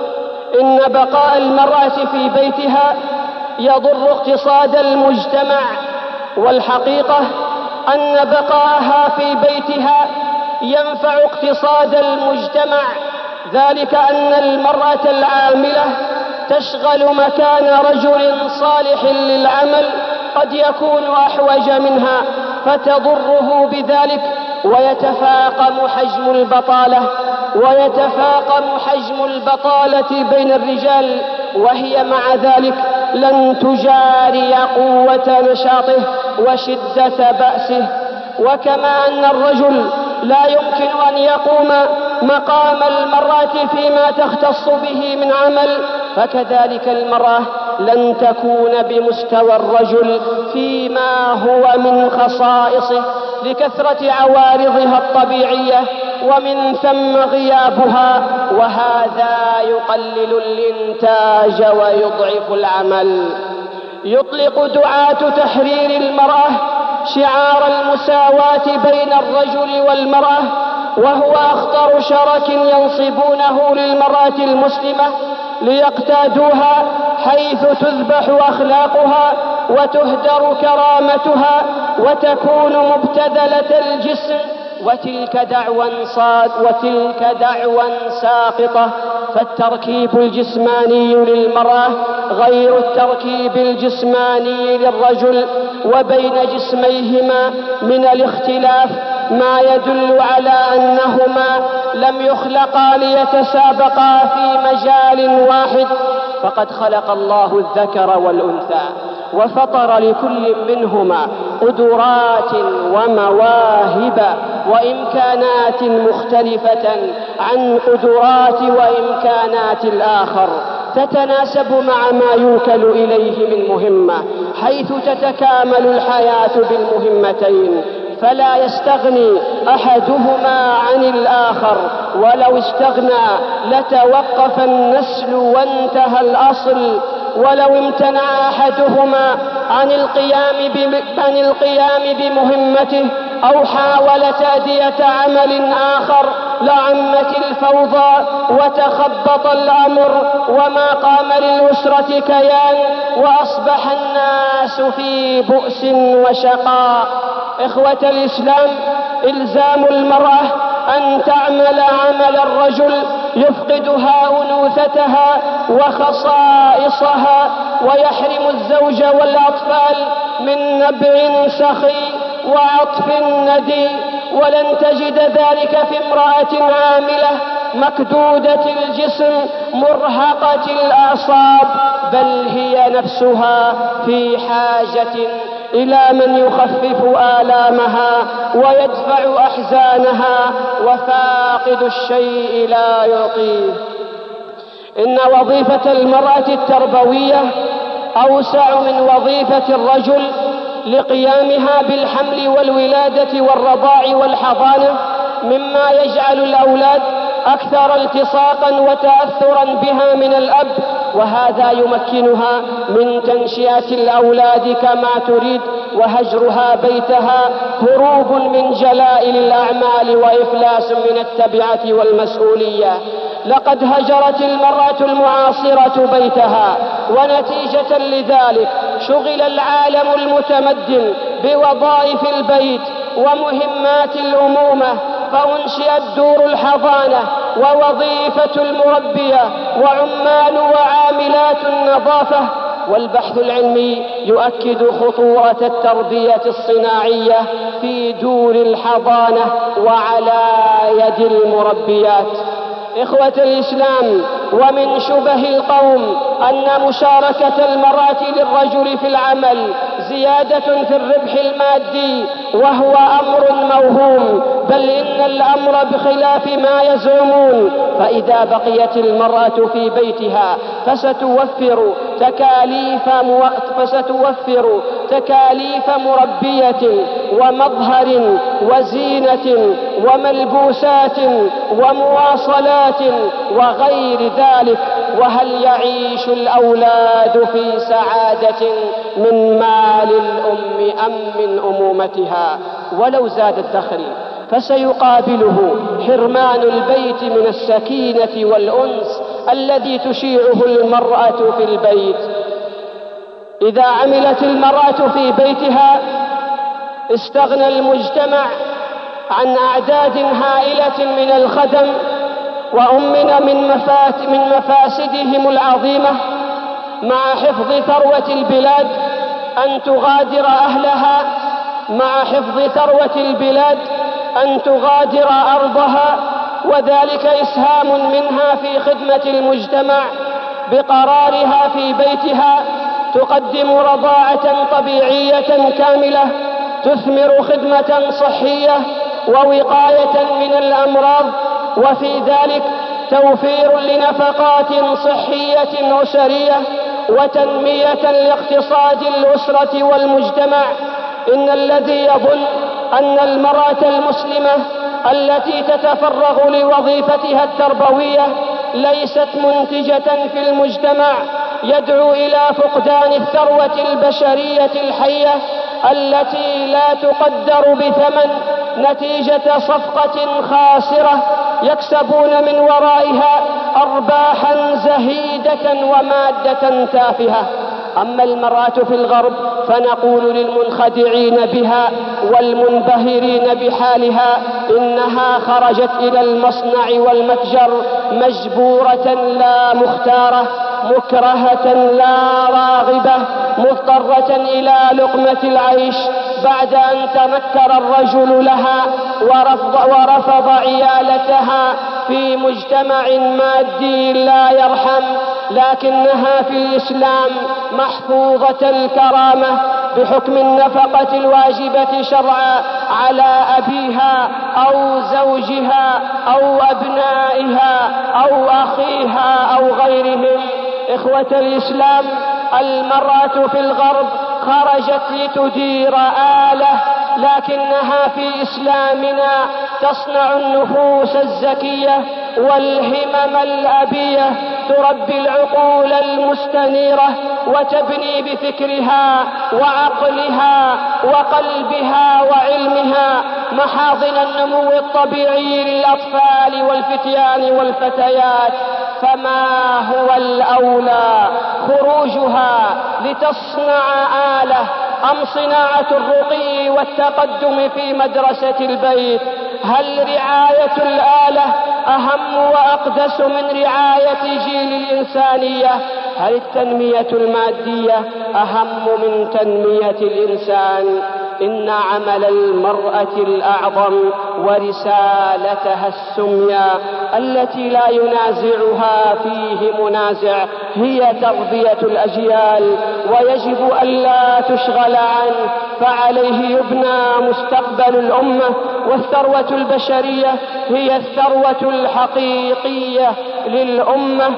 Speaker 3: إن بقاء المرأة في بيتها يضر اقتصاد المجتمع، والحقيقة أن بقاءها في بيتها ينفع اقتصاد المجتمع، ذلك أن المرأة العاملة تشغل مكان رجل صالح للعمل قد يكون أحوج منها فتضره بذلك، ويتفاقم حجم البطالة ويتفاقم حجم البطالة بين الرجال، وهي مع ذلك لن تجاري قوة نشاطه وشدة بأسه. وكما أن الرجل لا يمكن أن يقوم مقام المرأة فيما تختص به من عمل، فكذلك المرأة لن تكون بمستوى الرجل فيما هو من خصائصه لكثرة عوارضها الطبيعية ومن ثم غيابها، وهذا يقلل الإنتاج ويضعف العمل. يطلق دعاة تحرير المرأة شعار المساواة بين الرجل والمرأة، وهو أخطر شرك ينصبونه للمرأة المسلمة ليقتادوها، حيث تذبح أخلاقها وتهدر كرامتها وتكون مبتذلة الجسم، وتلك دعوى صاد وتلك دعوى ساقطة. فالتركيب الجسماني للمرأة غير التركيب الجسماني للرجل، وبين جسميهما من الاختلاف ما يدل على أنهما لم يخلقا ليتسابقا في مجال واحد، فقد خلق الله الذكر والأنثى وفطر لكل منهما قدرات ومواهب وإمكانات مختلفة عن قدرات وإمكانات الآخر، تتناسب مع ما يوكل إليه من مهمة، حيث تتكامل الحياة بالمهمتين، فلا يستغني أحدهما عن الآخر، ولو استغنى لتوقف النسل وانتهى الأصل، ولو امتنع أحدهما عن القيام عن القيام بمهمته أو حاول تأدية عمل آخر لعمت الفوضى وتخبط الأمر، وما قام للأسرة كيان، وأصبح الناس في بؤس وشقاء. إخوة الإسلام، إلزام المرأة أن تعمل عمل الرجل يفقدها أنوثتها وخصائصها، ويحرم الزوج والأطفال من نبع سخي وعطف ندي، ولن تجد ذلك في امرأة عاملة مكدودة الجسم مرهقة الأعصاب، بل هي نفسها في حاجة إلى من يخفف آلامها ويدفع أحزانها، وفاقد الشيء لا يعطيه. إن وظيفة المرأة التربوية أوسع من وظيفة الرجل لقيامها بالحمل والولادة والرضاع والحضانة، مما يجعل الأولاد أكثر التصاقا وتأثرا بها من الأب، وهذا يمكنها من تنشئة الأولاد كما تريد، وهجرها بيتها هروب من جلائل الأعمال وإفلاس من التبعة والمسؤولية. لقد هجرت المرأة المعاصرة بيتها، ونتيجة لذلك شغل العالم المتمدن بوظائف البيت ومهمات الأمومة، فأنشئت دور الحضانة ووظيفة المربية وعمال وعاملات النظافة. والبحث العلمي يؤكد خطورة التربية الصناعية في دور الحضانة وعلى يد المربيات. إخوة الإسلام، ومن شبه القوم أن مشاركة المرأة للرجل في العمل زيادة في الربح المادي، وهو أمر موهوم، بل إن الأمر بخلاف ما يزعمون، فإذا بقيت المرأة في بيتها فستوفر تكاليف مو... فستوفر تكاليف مربية ومظهر وزينة وملبوسات ومواصلات وغير ذلك، وهل يعيش الأولاد في سعادة من مال الأم أم من أمومتها؟ ولو زاد الدخل فسيقابله حرمان البيت من السكينة والأنس الذي تشيعه المرأة في البيت. إذا عملت المرأة في بيتها استغنى المجتمع عن أعداد هائلة من الخدم، وأمن من, مفات من مفاسدهم العظيمة مع حفظ ثروة البلاد أن تغادر أهلها، مع حفظ ثروة البلاد أن تغادر أرضها، وذلك إسهام منها في خدمة المجتمع بقرارها في بيتها تقدم رضاعة طبيعية كاملة تثمر خدمة صحية ووقاية من الأمراض، وفي ذلك توفير لنفقات صحية أسرية وتنمية لاقتصاد الأسرة والمجتمع. إن الذي يظن أن المرأة المسلمة التي تتفرغ لوظيفتها التربوية ليست منتجة في المجتمع يدعو إلى فقدان الثروة البشرية الحية التي لا تقدر بثمن نتيجة صفقة خاسرة يكسبون من ورائها أرباحا زهيدة ومادة تافهة. أما المرأة في الغرب فنقول للمنخدعين بها والمنبهرين بحالها إنها خرجت إلى المصنع والمتجر مجبورة لا مختارة، مكرهة لا راغبة، مضطرة إلى لقمة العيش بعد أن تنكر الرجل لها ورفض, ورفض عيالتها في مجتمع مادي لا يرحم، لكنها في الإسلام محفوظة الكرامة بحكم النفقة الواجبة شرعا على أبيها أو زوجها أو أبنائها أو أخيها أو غيرهم. إخوة الإسلام، المرأة في الغرب خرجت لتدير آلة، لكنها في إسلامنا تصنع النفوس الزكية والهمم الأبية، تربي العقول المستنيرة وتبني بفكرها وعقلها وقلبها وعلمها محاضن النمو الطبيعي للأطفال والفتيان والفتيات. فما هو الأولى، خروجها لتصنع آلة أم صناعة الرقي والتقدم في مدرسة البيت؟ هل رعاية الآلة أهم وأقدس من رعاية جيل الإنسانية؟ هل التنمية المادية أهم من تنمية الإنسان؟ إن عمل المرأة الأعظم ورسالتها السمية التي لا ينازعها فيه منازع هي تربية الأجيال، ويجب ألا تشغل عنه، فعليه يبنى مستقبل الأمة، والثروة البشرية هي الثروة الحقيقية للأمة.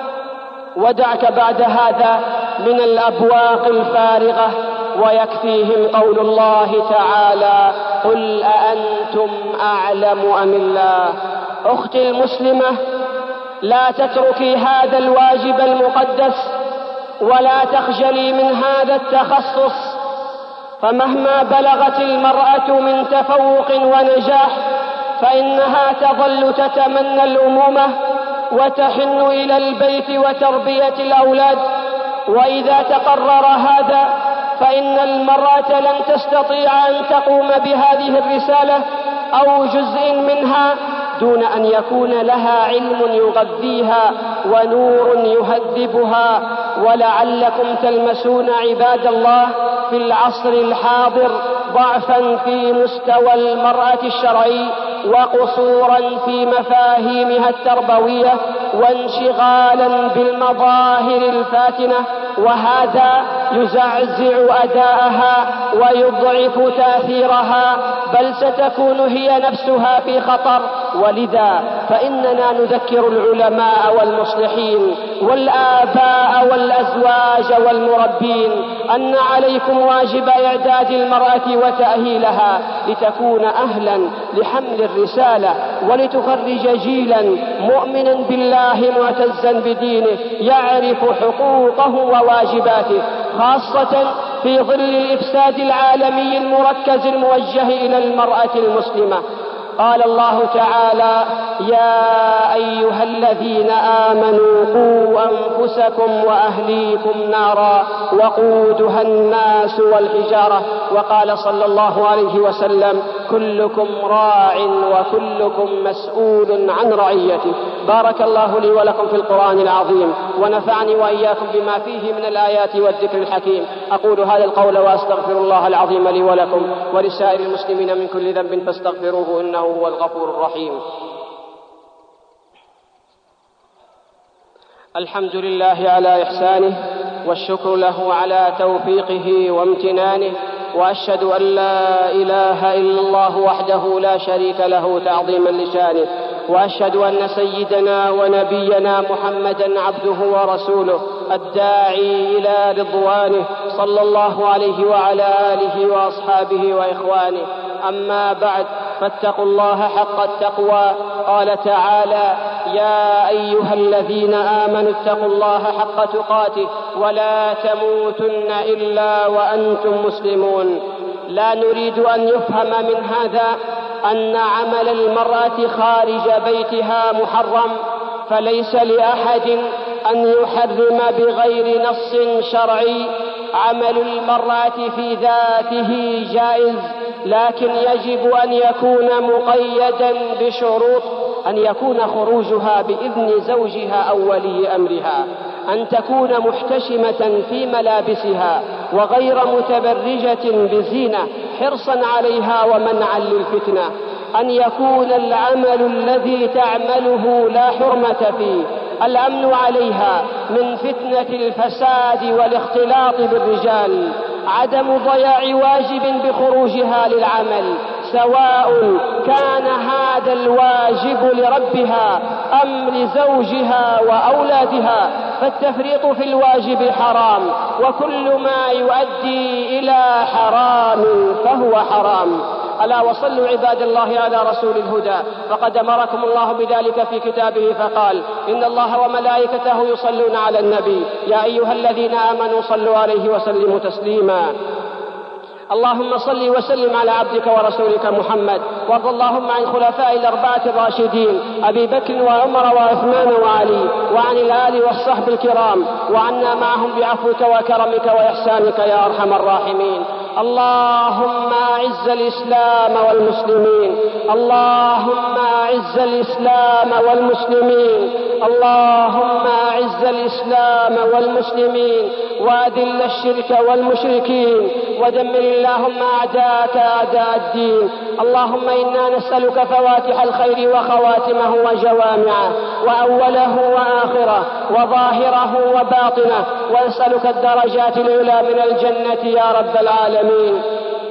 Speaker 3: ودعك بعد هذا من الأبواق الفارغة، ويكفيهم قول الله تعالى: قل أأنتم أعلم أم الله. أختي المسلمة، لا تتركي هذا الواجب المقدس ولا تخجلي من هذا التخصص، فمهما بلغت المرأة من تفوق ونجاح فإنها تظل تتمنى الأمومة وتحن إلى البيت وتربية الأولاد. وإذا تقرر هذا فإن المرأة لن تستطيع أن تقوم بهذه الرسالة أو جزء منها دون أن يكون لها علم يغذيها ونور يهذبها. ولعلكم تلمسون عباد الله في العصر الحاضر ضعفا في مستوى المرأة الشرعي وقصورا في مفاهيمها التربوية وانشغالا بالمظاهر الفاتنة، وهذا يزعزع أداءها ويضعف تأثيرها، بل ستكون هي نفسها في خطر. ولذا فإننا نذكر العلماء والمصلحين والآباء والأزواج والمربين أن عليكم واجب إعداد المرأة وتأهيلها لتكون أهلا لحمل الرسالة ولتخرج جيلا مؤمنا بالله معتزا بدينه يعرف حقوقه وواجباته، خاصة في ظل الإفساد العالمي المركز الموجه إلى المرأة المسلمة. قال الله تعالى: يا أيها الذين آمنوا قوا أنفسكم وأهليكم نارا وقودها الناس والحجارة. وقال صلى الله عليه وسلم: كلكم راع وكلكم مسؤول عن رعيته. بارك الله لي ولكم في القرآن العظيم، ونفعني وإياكم بما فيه من الآيات والذكر الحكيم. أقول هذا القول وأستغفر الله العظيم لي ولكم ولسائر المسلمين من كل ذنب فاستغفروه إنه هو الغفور الرحيم. الحمد لله على إحسانه، والشكر له على توفيقه وامتنانه، وأشهد أن لا إله إلا الله وحده لا شريك له تعظيما لشانه، وأشهد أن سيدنا ونبينا محمدا عبده ورسوله الداعي إلى رضوانه صلى الله عليه وعلى آله وأصحابه وإخوانه. أما بعد، فاتقوا الله حق التقوى. قال تعالى: يا أيها الذين آمنوا اتقوا الله حق تقاته ولا تموتن إلا وأنتم مسلمون. لا نريد أن يفهم من هذا أن عمل المرأة خارج بيتها محرم، فليس لأحد أن يحرم بغير نص شرعي. عمل المرأة في ذاته جائز، لكن يجب أن يكون مقيدا بشروط: أن يكون خروجها بإذن زوجها أو ولي أمرها، أن تكون محتشمة في ملابسها وغير متبرجة بزينة حرصا عليها ومنعا للفتنة، أن يكون العمل الذي تعمله لا حرمة فيه، الأمن عليها من فتنة الفساد والاختلاط بالرجال، عدم ضياع واجب بخروجها للعمل، سواء كان هذا الواجب لربها أم لزوجها وأولادها، فالتفريط في الواجب حرام، وكل ما يؤدي إلى حرام فهو حرام. ألا وصلوا عباد الله على رسول الهدى، فقد أمركم الله بذلك في كتابه فقال: إن الله وملائكته يصلون على النبي يا أيها الذين آمنوا صلوا عليه وسلموا تسليما. اللهم صل وسلم على عبدك ورسولك محمد، وارض اللهم عن خلفاء الأربعة الراشدين أبي بكر وعمر وعثمان وعلي، وعن الآل والصحب الكرام، وعنا معهم بعفوك وكرمك وإحسانك يا أرحم الراحمين. اللهم أعز الإسلام والمسلمين، اللهم أعز الإسلام والمسلمين، اللهم أعز الإسلام والمسلمين، وأذل الشرك والمشركين، ودمر اللهم أعداءك أعداء الدين. اللهم إنا نسألك فواتح الخير وخواتمه وجوامعه وأوله وآخره وظاهره وباطنه، ونسألك الدرجات العلى من الجنة يا رب العالمين.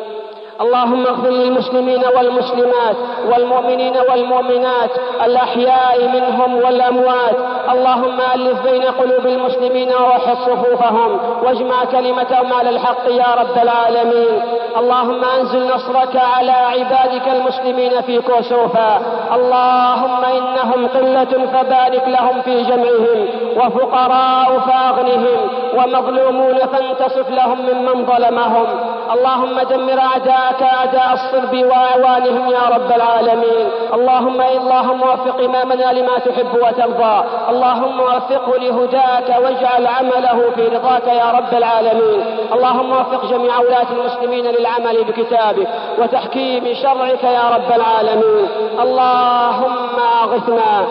Speaker 3: اللهم اغفر للمسلمين والمسلمات والمؤمنين والمؤمنات الأحياء منهم والأموات. اللهم ألف بين قلوب المسلمين ووحد صفوفهم واجمع كلمتهم على الحق يا رب العالمين. اللهم أنزل نصرك على عبادك المسلمين في كوسوفا. اللهم إنهم قلة فبارك لهم في جمعهم، وفقراء فأغنهم، ومظلومون فانتصف لهم ممن ظلمهم. اللهم دمر أعداءك أعداء الصلب وأعوانهم يا رب العالمين. اللهم اللهم وفق إمامنا لما تحب وترضى، اللهم وفقه لهداك واجعل عمله في رضاك يا رب العالمين. اللهم وفق جميع ولاة المسلمين للعمل بكتابك وتحكيم شرعك يا رب العالمين. اللهم أغثنا،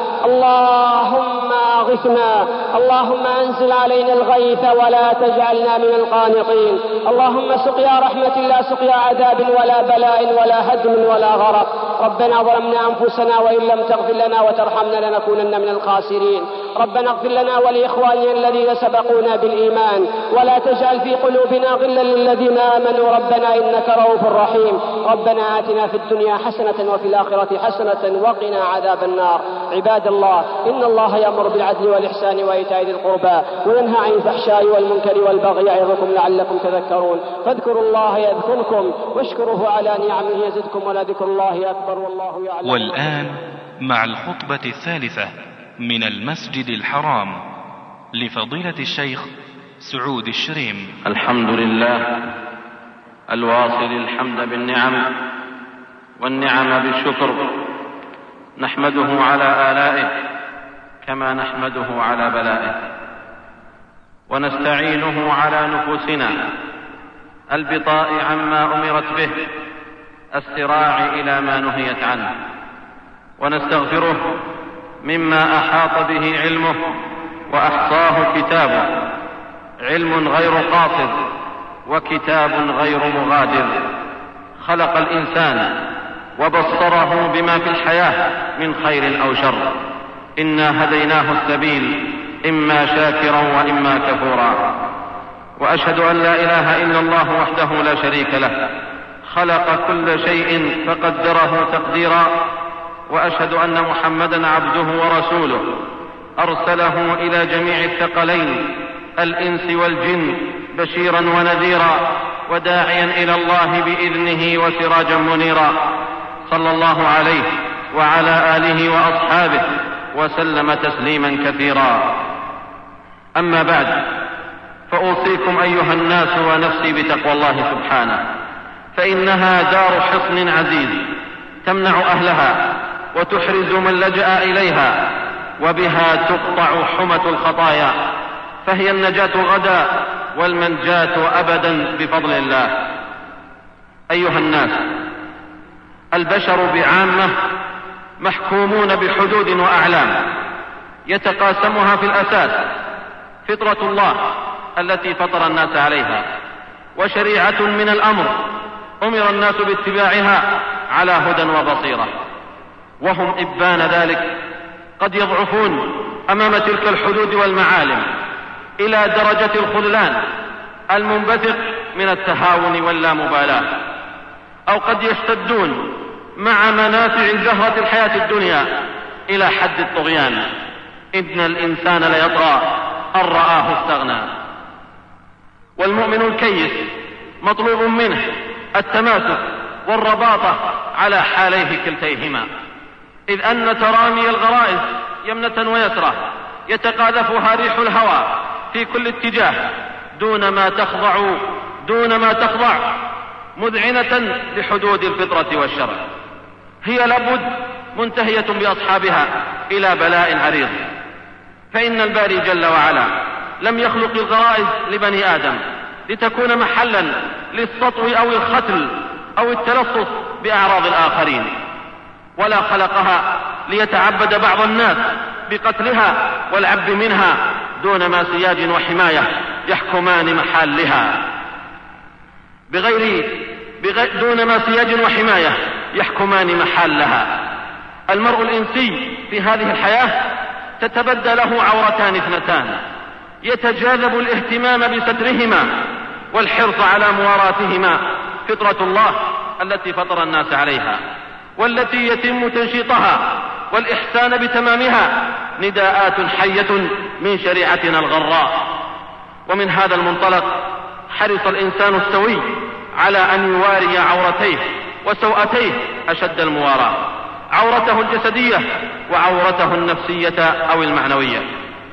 Speaker 3: اللهم أغثنا، اللهم أنزل علينا الغيث ولا تجعلنا من القانطين. اللهم سقيا رحمة لا سقيا عذاب ولا بلاء ولا هدم ولا غرق. ربنا ظلمنا أنفسنا وإن لم تغفر لنا وترحمنا لنكونن من الخاسرين. ربنا اغفر لنا ولإخواننا الذين سبقونا بالإيمان، ولا تجعل في قلوبنا غلا للذين آمنوا ربنا إنك رؤوف رحيم. ربنا آتنا في الدنيا حسنة وفي الآخرة حسنة وقنا عذاب النار. عباد الله، إن الله يأمر بالعدل والإحسان وإيتاء ذي القربى وينهى عن الفحشاء والمنكر والبغي يعظكم لعلكم تذكرون. فاذكروا الله يذكركم واشكروه على نعمه يزدكم ولذكر الله أكبر والله يعلم.
Speaker 1: والآن مع الخطبة الثالثة من المسجد الحرام لفضيلة الشيخ سعود الشريم.
Speaker 6: الحمد لله الواصل الحمد بالنعم، والنعم بالشكر، نحمده على آلائه كما نحمده على بلائه، ونستعينه على نفوسنا البطاء عما أمرت به، السراع إلى ما نهيت عنه، ونستغفره مما أحاط به علمه وأحصاه كتابه، علم غير قاصر وكتاب غير مغادر، خلق الإنسان وبصره بما في الحياة من خير أو شر، إنا هديناه السبيل إما شاكرا وإما كفورا. وأشهد أن لا إله إلا الله وحده لا شريك له، خلق كل شيء فقدره تقديرا، وأشهد أن محمدا عبده ورسوله، أرسله إلى جميع الثقلين الإنس والجن بشيرا ونذيرا، وداعيا إلى الله بإذنه وسراجا منيرا، صلى الله عليه وعلى آله وأصحابه وسلم تسليما كثيرا. أما بعد، فأوصيكم أيها الناس ونفسي بتقوى الله سبحانه، فإنها دار حصن عزيز تمنع أهلها وتحرز من لجأ إليها، وبها تقطع حمة الخطايا، فهي النجاة غدا والمنجاة أبدا بفضل الله. أيها الناس، البشر بعامة محكومون بحدود وأعلام يتقاسمها في الأساس فطرة الله التي فطر الناس عليها، وشريعة من الأمر أمر الناس باتباعها على هدى وبصيرة، وهم إبان ذلك قد يضعفون أمام تلك الحدود والمعالم إلى درجة الخذلان المنبثق من التهاون واللامبالاة، أو قد يشتدون مع منافع زهرة الحياة الدنيا إلى حد الطغيان. إن الإنسان ليطغى أن رآه استغنى. والمؤمن الكيس مطلوب منه التماسك والرباطة على حاليه كلتيهما، إذ أن ترامي الغرائز يمنة ويسرة يتقاذفها ريح الهوى في كل اتجاه دون ما تخضع دون ما تخضع مذعنة لحدود الفطرة والشرع، هي لابد منتهية بأصحابها إلى بلاء عريض. فإن الباري جل وعلا لم يخلق الغرائز لبني آدم لتكون محلا للسطو أو الختل أو التلصص بأعراض الآخرين، ولا خلقها ليتعبد بعض الناس بقتلها والعب منها دون ما سياج وحماية يحكمان محلها بغير, بغير دون ما سياج وحماية يحكمان محلها. المرء الإنسي في هذه الحياة تتبدى له عورتان اثنتان، يتجاذب الاهتمام بسترهما والحرص على مواراتهما فطرة الله التي فطر الناس عليها، والتي يتم تنشيطها والإحسان بتمامها نداءات حية من شريعتنا الغراء. ومن هذا المنطلق حرص الإنسان السوي على أن يواري عورتيه وسوءتيه أشد المواراة، عورته الجسدية وعورته النفسية أو المعنوية.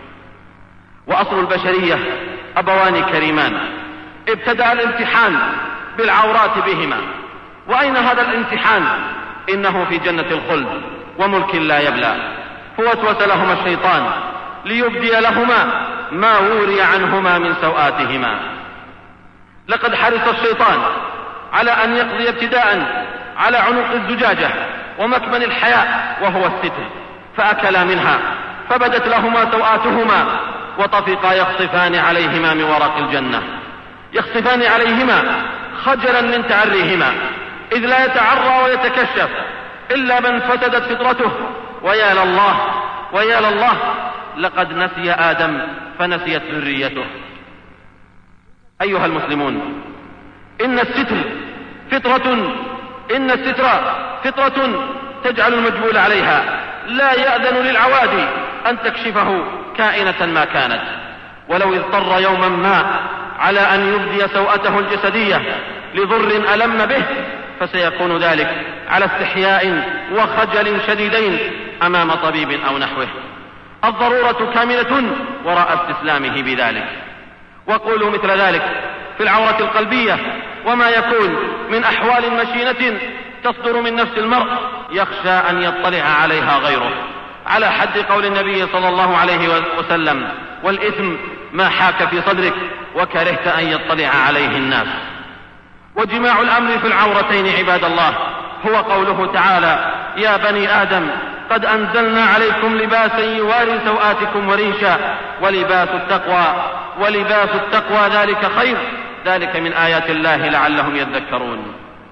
Speaker 6: وأصل البشرية أبوان كريمان ابتدأ الامتحان بالعورات بهما. وأين هذا الامتحان؟ إنه في جنة الخلد وملك لا يبلى. فوسوس لهما الشيطان ليبدي لهما ما وري عنهما من سوآتهما. لقد حرص الشيطان على أن يقضي ابتداء على عنق الزجاجة ومكمن الحياء وهو الستر، فأكلا منها فبدت لهما سوآتهما وطفقا يخصفان عليهما من ورق الجنة، يخصفان عليهما خجلا من تعريهما، إذ لا يتعرى ويتكشف إلا من فتدت فطرته. ويا لله ويا لله، لقد نسي آدم فنسيت ذريته. أيها المسلمون، إن الستر فطرة إن الستر فطرة تجعل المجبول عليها لا يأذن للعوادي أن تكشفه كائنة ما كانت، ولو اضطر يوما ما على أن يبدي سوءته الجسدية لضر ألم به فسيكون ذلك على استحياء وخجل شديدين أمام طبيب أو نحوه. الضرورة كاملة وراء استسلامه بذلك. وقولوا مثل ذلك في العورة القلبية وما يكون من أحوال مشينة تصدر من نفس المرء يخشى أن يطلع عليها غيره، على حد قول النبي صلى الله عليه وسلم: والإثم ما حاك في صدرك وكرهت أن يطلع عليه الناس. وجماع الأمر في العورتين عباد الله هو قوله تعالى: يا بني آدم قد أنزلنا عليكم لباسا يواري سوآتكم وريشا ولباس التقوى ولباس التقوى ذلك خير، ذلك من آيات الله لعلهم يذكرون.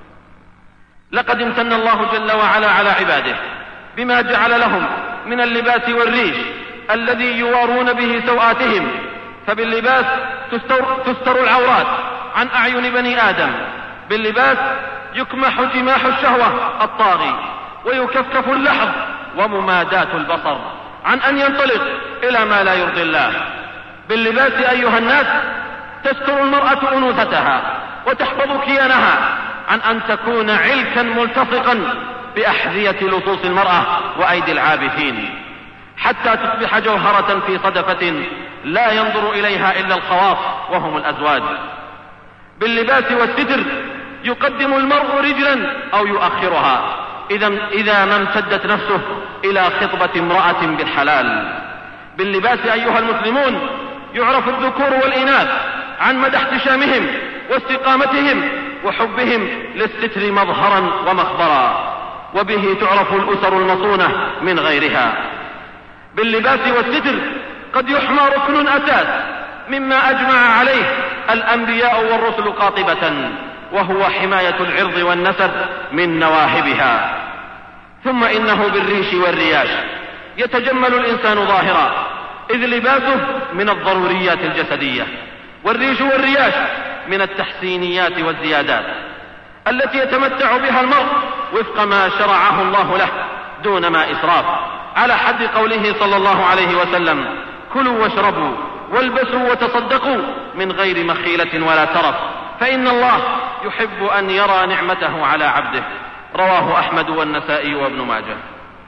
Speaker 6: لقد امتن الله جل وعلا على عباده بما جعل لهم من اللباس والريش الذي يوارون به سوآتهم، فباللباس تستر, تستر العورات عن أعين بني آدم، باللباس يكمح جماح الشهوة الطاغي ويكفكف اللحظ وممادات البصر عن أن ينطلق إلى ما لا يرضي الله. باللباس أيها الناس تستر المرأة أنوثتها وتحفظ كيانها عن أن تكون علكا ملتصقا بأحذية لصوص المرأة وأيدي العابثين، حتى تصبح جوهرة في صدفة لا ينظر إليها إلا الخواص وهم الأزواج. باللباس والستر يقدم المرء رجلا أو يؤخرها إذا, إذا ما امتدت نفسه إلى خطبة امرأة بالحلال. باللباس أيها المسلمون يعرف الذكور والإناث عن مدى احتشامهم واستقامتهم وحبهم للستر مظهرا ومخبرا، وبه تعرف الأسر المصونة من غيرها. باللباس والستر قد يحمى ركن أساس مما أجمع عليه الأنبياء والرسل قاطبة، وهو حماية العرض والنسب من نواهبها. ثم إنه بالريش والرياش يتجمل الإنسان ظاهرا، إذ لباسه من الضروريات الجسدية، والريش والرياش من التحسينيات والزيادات التي يتمتع بها المرء وفق ما شرعه الله له دون ما إسراف، على حد قوله صلى الله عليه وسلم: كلوا واشربوا والبسوا وتصدقوا من غير مخيلة ولا ترف، فإن الله يحب أن يرى نعمته على عبده. رواه أحمد والنسائي وابن ماجه.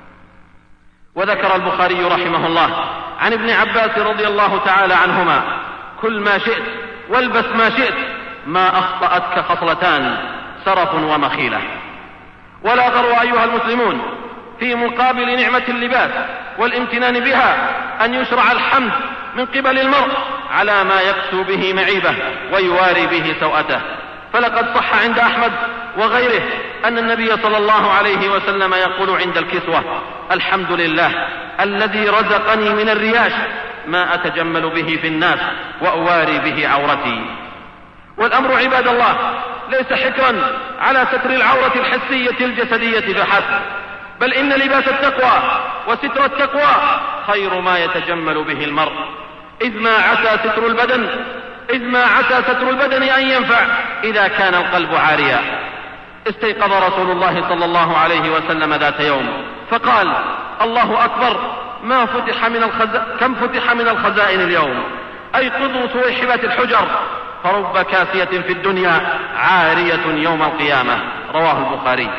Speaker 6: وذكر البخاري رحمه الله عن ابن عباس رضي الله تعالى عنهما: كل ما شئت والبس ما شئت ما أخطأتك خصلتان، سرف ومخيلة. ولا غرو أيها المسلمون في مقابل نعمة اللباس والامتنان بها أن يشرع الحمد من قبل المرء على ما يكسو به معيبه ويواري به سوءته. فلقد صح عند أحمد وغيره أن النبي صلى الله عليه وسلم يقول عند الكسوة: الحمد لله الذي رزقني من الرياش ما أتجمل به في الناس وأواري به عورتي. والأمر عباد الله ليس حكرا على ستر العورة الحسية الجسدية فحسب، بل إن لباس التقوى وستر التقوى خير ما يتجمل به المرء، إذ ما عسى ستر البدن إذ ما عسى ستر البدن أن ينفع إذا كان القلب عاريا. استيقظ رسول الله صلى الله عليه وسلم ذات يوم فقال: الله أكبر، ما فتح من الخز... كم فتح من الخزائن اليوم، أيقظوا سويحبات الحجر، فرب كاسية في الدنيا عارية يوم القيامة. رواه البخاري.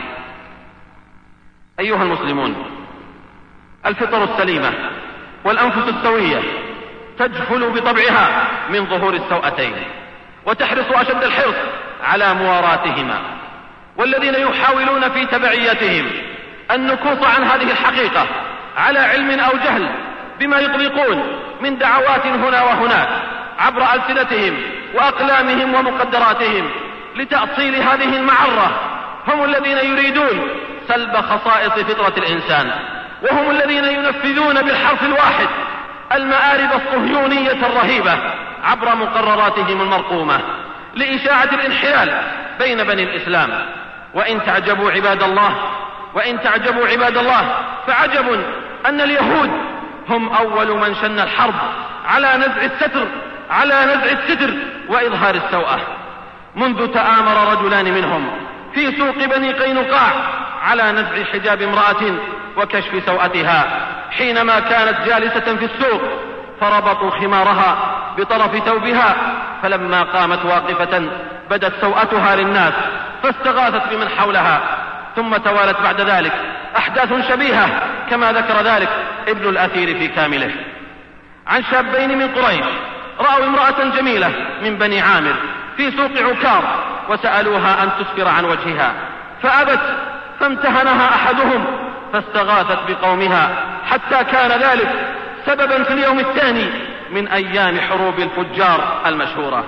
Speaker 6: أيها المسلمون، الفطر السليمة والأنفس السوية تجفل بطبعها من ظهور السوءتين وتحرص أشد الحرص على مواراتهما، والذين يحاولون في تبعيتهم النكوص عن هذه الحقيقة على علم أو جهل بما يطلقون من دعوات هنا وهناك عبر ألسنتهم وأقلامهم ومقدراتهم لتأصيل هذه المعرة، هم الذين يريدون سلب خصائص فطرة الإنسان، وهم الذين ينفذون بالحرف الواحد المآرب الصهيونية الرهيبة عبر مقرراتهم المرقومة لإشاعة الانحلال بين بني الإسلام. وإن تعجبوا عباد الله وإن تعجبوا عباد الله فعجب أن اليهود هم أول من شن الحرب على نزع الستر على نزع الستر وإظهار السوءة، منذ تآمر رجلان منهم في سوق بني قينقاع على نزع حجاب امرأة وكشف سوءتها حينما كانت جالسة في السوق، فربطوا خمارها بطرف ثوبها، فلما قامت واقفة بدت سوءتها للناس فاستغاثت بمن حولها. ثم توالت بعد ذلك أحداث شبيهة كما ذكر ذلك ابن الأثير في كامله عن شابين من قريش رأوا امرأة جميلة من بني عامر في سوق عكار وسألوها أن تسفر عن وجهها فأبت، فامتهنها أحدهم فاستغاثت بقومها حتى كان ذلك سببا في اليوم الثاني من أيام حروب الفجار المشهورة.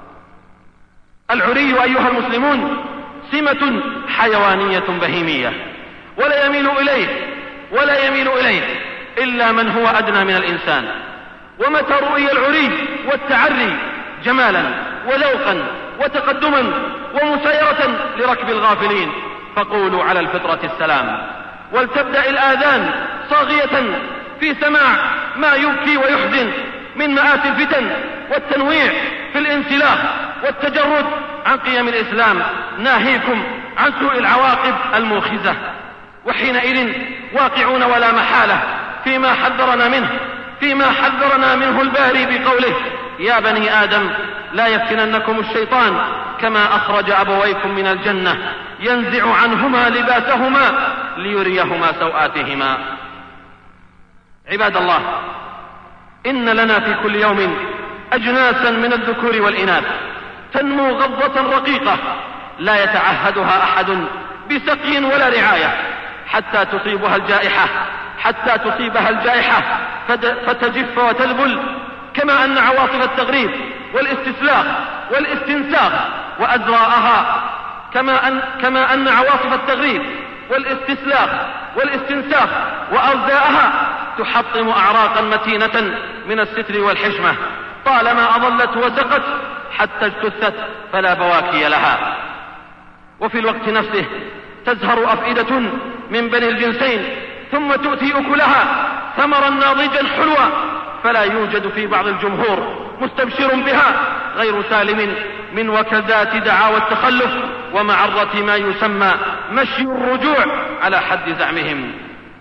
Speaker 6: العري أيها المسلمون سمة حيوانية بهيمية، ولا يميل إليه ولا يميل إليه إلا من هو أدنى من الإنسان. ومتى رؤي العري والتعري جمالا وذوقا وتقدما ومسايرة لركب الغافلين فقولوا على الفطرة السلام، ولتبدأ الآذان صاغية في سماع ما يبكي ويحزن من مآت الفتن والتنويع في الانسلاخ والتجرد عن قيم الإسلام، ناهيكم عن سوء العواقب الموخزة. وحينئذ واقعون ولا محالة فيما حذرنا منه فيما حذرنا منه الباري بقوله: يا بني آدم لا يفتننكم الشيطان كما أخرج أبويكم من الجنة ينزع عنهما لباسهما ليريهما سوآتهما. عباد الله، إن لنا في كل يوم أجناسا من الذكور والإناث تنمو غضة رقيقة لا يتعهدها أحد بسقي ولا رعاية حتى تصيبها الجائحة حتى تصيبها الجائحة فتجف وتذبل، كما أن عواصف التغريب والاستسلاخ والاستنساخ وأزراءها كما أن, كما أن عواصف التغريب والاستسلاخ والاستنساخ وأرزاءها تحطم أعراقا متينة من الستر والحشمة طالما أظلت وسقت حتى اجتثت فلا بواكي لها. وفي الوقت نفسه تزهر أفئدة من بني الجنسين ثم تؤتي أكلها ثمرا ناضجا حلوا، فلا يوجد في بعض الجمهور مستبشر بها غير سالم من وكذات دعاوى التخلف ومعرة ما يسمى مشي الرجوع على حد زعمهم.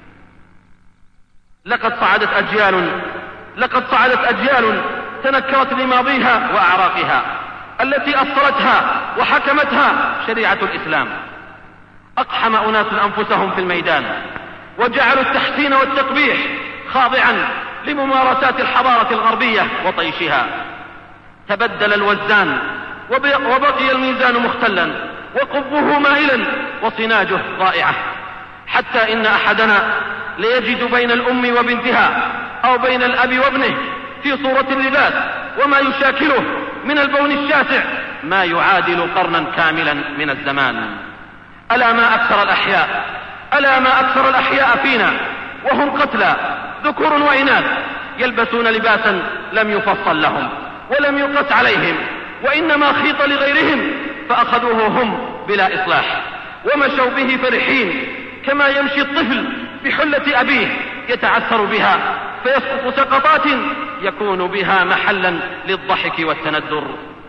Speaker 6: لقد صعدت أجيال لقد صعدت أجيال تنكرت لماضيها وأعراقها التي أصلتها وحكمتها شريعة الإسلام. أقحم أناس أنفسهم في الميدان وجعلوا التحسين والتقبيح خاضعا لممارسات الحضارة الغربية وطيشها. تبدل الوزان وبقي الميزان مختلا وقبه مائلا وصناجه ضائعة، حتى إن أحدنا ليجد بين الأم وبنتها أو بين الأب وابنه في صورة اللباس وما يشاكله من البون الشاسع ما يعادل قرنا كاملا من الزمان. ألا ما أكثر الأحياء ألا ما أكثر الأحياء فينا وهم قتلى ذكور وإناث يلبسون لباسا لم يفصل لهم ولم يقس عليهم، وإنما خيط لغيرهم فأخذوه هم بلا إصلاح ومشوا به فرحين، كما يمشي الطفل بحلة أبيه يتعثر بها فيسقط سقطات يكون بها محلا للضحك والتندر.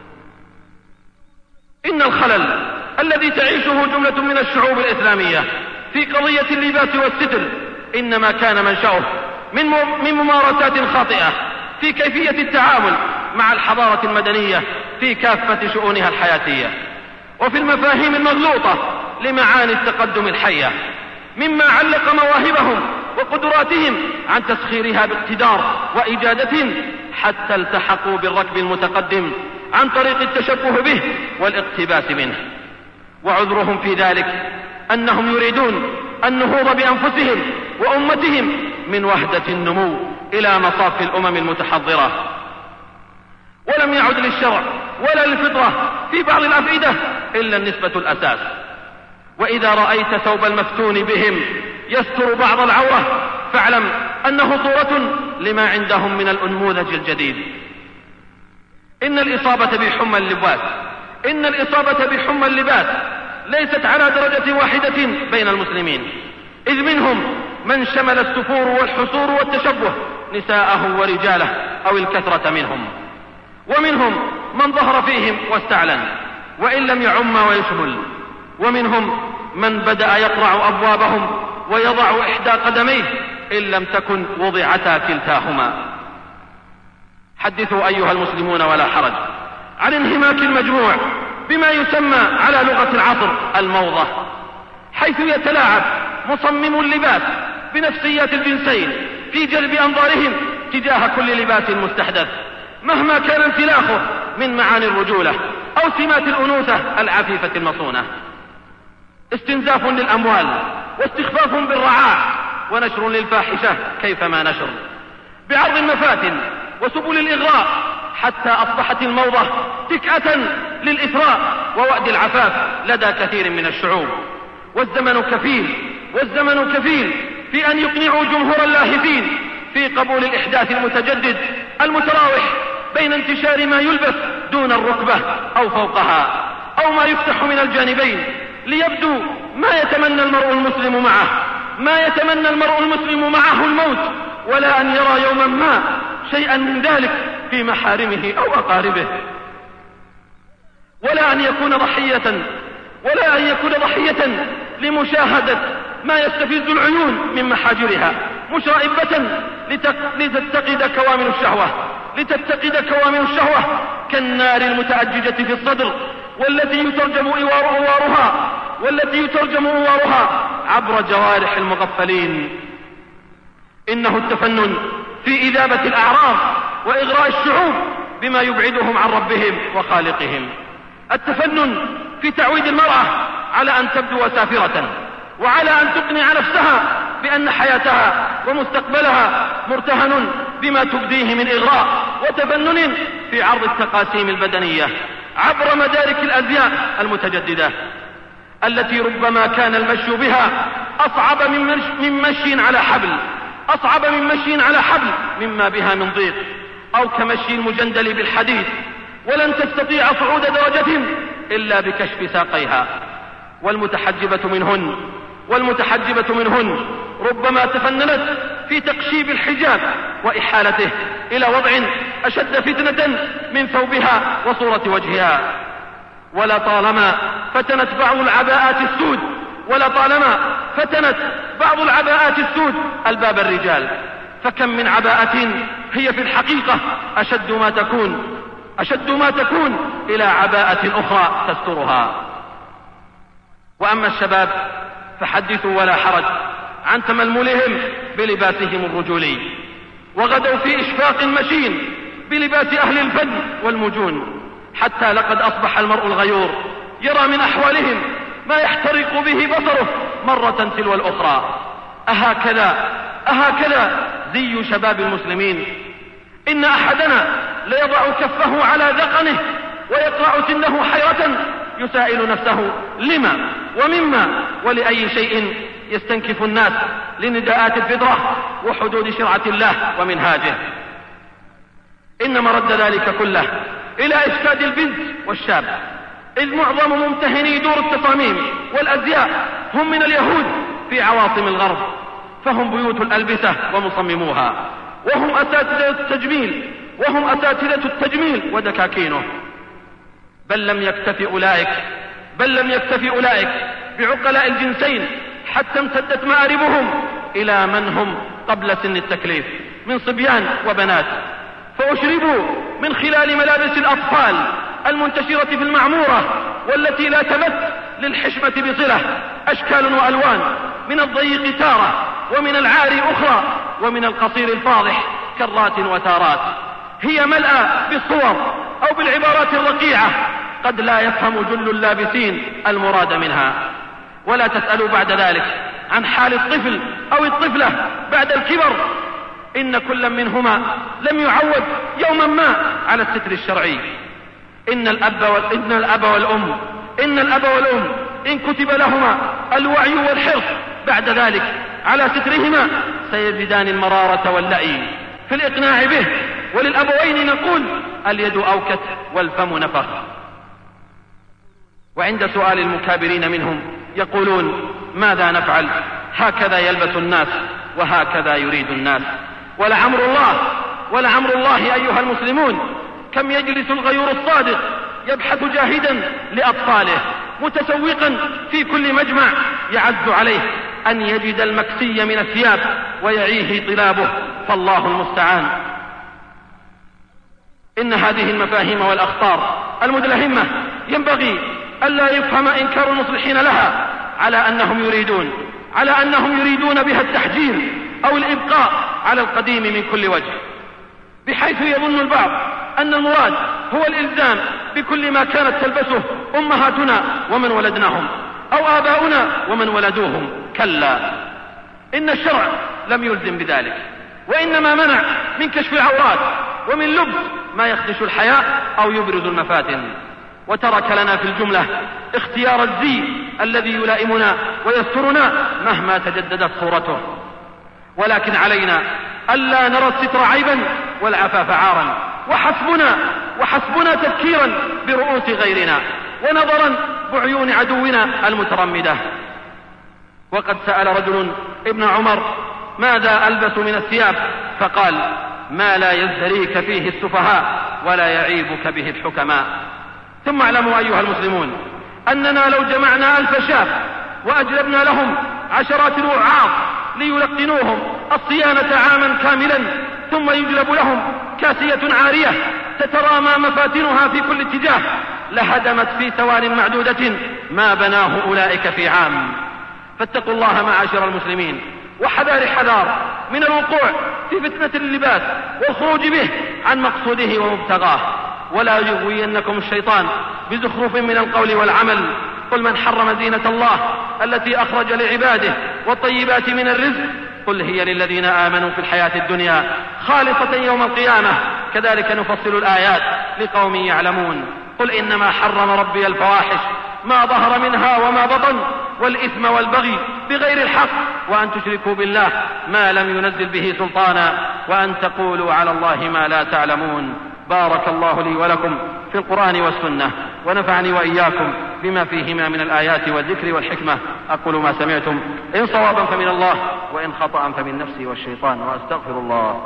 Speaker 6: إن الخلل الذي تعيشه جملة من الشعوب الإسلامية في قضية اللباس والستر إنما كان منشأه من من ممارسات خاطئة في كيفية التعامل مع الحضارة المدنية في كافة شؤونها الحياتية، وفي المفاهيم المغلوطة لمعاني التقدم الحية، مما علق مواهبهم وقدراتهم عن تسخيرها باقتدار وإجادة حتى التحقوا بالركب المتقدم عن طريق التشبه به والاقتباس منه. وعذرهم في ذلك أنهم يريدون النهوض بأنفسهم وأمتهم من وهدة النمو إلى مصاف الأمم المتحضرة، ولم يعد للشرع ولا للفطرة في بعض الأفئدة إلا النسبة الأساس. وإذا رأيت ثوب المفتون بهم يستر بعض العورة فاعلم أنه صورة لما عندهم من الأنموذج الجديد. إن الإصابة بحمى اللباس إن الإصابة بحمى اللباس ليست على درجة واحدة بين المسلمين، إذ منهم من شمل السفور والحصور والتشبه نساءه ورجاله أو الكثرة منهم، ومنهم من ظهر فيهم واستعلن وإن لم يعم ويشمل، ومنهم من بدأ يقرع أبوابهم ويضع إحدى قدميه إن لم تكن وضعتا كلتاهما. حدثوا أيها المسلمون ولا حرج عن انهماك المجموع بما يسمى على لغة العصر الموضة، حيث يتلاعب مصمم اللباس بنفسيات الجنسين في جلب أنظارهم تجاه كل لباس مستحدث مهما كان انسلاخه من معاني الرجولة أو سمات الأنوثة العفيفة المصونة. استنزاف للأموال واستخفاف بالرعاع ونشر للفاحشة كيفما نشر، بعرض المفاتن وسبل الإغراء، حتى أصبحت الموضة تكأة للإثراء ووأد العفاف لدى كثير من الشعوب. والزمن كفيل والزمن كفيل في أن يقنعوا جمهور اللاهثين في قبول الإحداث المتجدد المتراوح بين انتشار ما يلبس دون الركبة أو فوقها، أو ما يفتح من الجانبين، ليبدو ما يتمنى المرء المسلم معه ما يتمنى المرء المسلم معه الموت، ولا أن يرى يوما ما شيئا من ذلك في محارمه أو أقاربه، ولا أن يكون ضحية ولا أن يكون ضحية لمشاهدة ما يستفز العيون من محاجرها، مشرئبة لتتقد كوامن الشهوة لتتقد كوامن الشهوة كالنار المتأججة في الصدر، والتي يترجم إوارها والتي يترجم إوارها عبر جوارح المغفلين. إنه التفنن في إذابة الأعراض وإغراء الشعوب بما يبعدهم عن ربهم وخالقهم، التفنن في تعويد المرأة على أن تبدو سافرة، وعلى أن تقنع نفسها بأن حياتها ومستقبلها مرتهن بما تبديه من إغراء وتفنن في عرض التقاسيم البدنية عبر مدارك الأزياء المتجددة، التي ربما كان المشي بها أصعب من مشي على حبل أصعب من مشي على حبل مما بها من ضيق، أو كمشي المجندل بالحديد، ولن تستطيع صعود درجة إلا بكشف ساقيها. والمتحجبة منهن والمتحجبة منهن ربما تفننت في تقشيب الحجاب وإحالته إلى وضع أشد فتنة من ثوبها وصورة وجهها. ولطالما فتنت بعض العباءات السود ولطالما فتنت بعض العباءات السود الباب الرجال، فكم من عباءة هي في الحقيقة أشد ما تكون أشد ما تكون إلى عباءة أخرى تسترها. وأما الشباب فحدثوا ولا حرج عن تململهم بلباسهم الرجولي، وغدوا في إشفاق مشين بلباس أهل الفن والمجون، حتى لقد أصبح المرء الغيور يرى من أحوالهم ما يحترق به بصره مرة تلو الأخرى. أهكذا أهكذا زي شباب المسلمين؟ إن أحدنا ليضع كفه على ذقنه ويقرع سنه حيرة يسائل نفسه لما ومما ولأي شيء يستنكف الناس لنداءات الفطرة وحدود شرعة الله ومنهاجه. إن مرد ذلك كله إلى إفساد البنت والشاب، إذ معظم ممتهني دور التصاميم والأزياء هم من اليهود في عواصم الغرب، فهم بيوت الألبسة ومصمموها، وهم أساتذة التجميل وهم أساتذة التجميل ودكاكينه. بل لم يكتفي أولئك بل لم يكتفي أولئك بعقلاء الجنسين، حتى امتدت مآربهم إلى من هم قبل سن التكليف من صبيان وبنات، فأشربوا من خلال ملابس الأطفال المنتشرة في المعمورة، والتي لا تمت للحشمة بصلة، أشكال وألوان، من الضيق تارة ومن العاري أخرى ومن القصير الفاضح كرات وتارات، هي ملأى بالصور أو بالعبارات الرقيعة قد لا يفهم جل اللابسين المراد منها. ولا تسألوا بعد ذلك عن حال الطفل أو الطفلة بعد الكبر، إن كل منهما لم يعود يوما ما على الستر الشرعي. إن الأب وإن الأب والأم إن الأب والأم إن كتب لهما الوعي والحرص بعد ذلك على سترهما سيجدان المرارة واللأي في الإقناع به. وللأبوين نقول اليد أوكت والفم نفخ. وعند سؤال المكابرين منهم يقولون ماذا نفعل؟ هكذا يلبس الناس وهكذا يريد الناس. ولعمر الله ولعمر الله أيها المسلمون كم يجلس الغيور الصادق يبحث جاهدا لأطفاله، متسوقا في كل مجمع يعز عليه أن يجد المكسي من الثياب ويعيه طلابه، فالله المستعان. إن هذه المفاهيم والأخطار المدلهمة ينبغي ألا يفهم إنكار المصلحين لها على أنهم يريدون على أنهم يريدون بها التحجير أو الإبقاء على القديم من كل وجه، بحيث يظن البعض أن المراد هو الإلزام بكل ما كانت تلبسه أمهاتنا ومن ولدناهم، أو آباؤنا ومن ولدوهم. كلا، إن الشرع لم يلزم بذلك، وإنما منع من كشف العورات ومن لبس ما يخدش الحياء أو يبرز المفاتن، وترك لنا في الجملة اختيار الزي الذي يلائمنا ويسترنا مهما تجددت صورته. ولكن علينا ألا نرى الستر عيبا والعفاف عارا، وحسبنا وحسبنا تذكيرا برؤوس غيرنا ونظرا بعيون عدونا المترمدة. وقد سأل رجل ابن عمر: ماذا ألبس من الثياب؟ فقال: ما لا يزدريك فيه السفهاء ولا يعيبك به الحكماء. ثم اعلموا أيها المسلمون أننا لو جمعنا ألف شاب وأجلبنا لهم عشرات الوعاظ ليلقنوهم الصيانة عاما كاملا، ثم يجلب لهم كاسية عارية تترامى مفاتنها في كل اتجاه، لهدمت في ثوان معدودة ما بناه أولئك في عام. فاتقوا الله معاشر المسلمين، وحذار حذار من الوقوع في فتنة اللباس والخروج به عن مقصوده ومبتغاه، ولا يغوينكم الشيطان بزخرف من القول والعمل. قل من حرم زينة الله التي أخرج لعباده والطيبات من الرزق، قل هي للذين آمنوا في الحياة الدنيا خالصة يوم القيامة، كذلك نفصل الآيات لقوم يعلمون. قل إنما حرم ربي الفواحش ما ظهر منها وما بطن والإثم والبغي بغير الحق، وأن تشركوا بالله ما لم ينزل به سلطانا، وأن تقولوا على الله ما لا تعلمون. بارك الله لي ولكم في القرآن والسنة، ونفعني وإياكم بما فيهما من الآيات والذكر والحكمة. أقول ما سمعتم، إن صوابا فمن الله وإن خطأ فمن نفسي والشيطان، وأستغفر الله.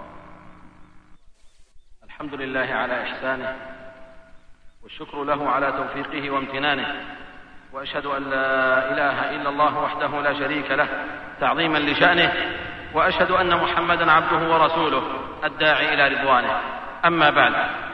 Speaker 6: الحمد لله على إحسانه، والشكر له على توفيقه وامتنانه، وأشهد أن لا إله إلا الله وحده لا شريك له تعظيما لشأنه، وأشهد أن محمدا عبده ورسوله الداعي إلى رضوانه. أما بعد،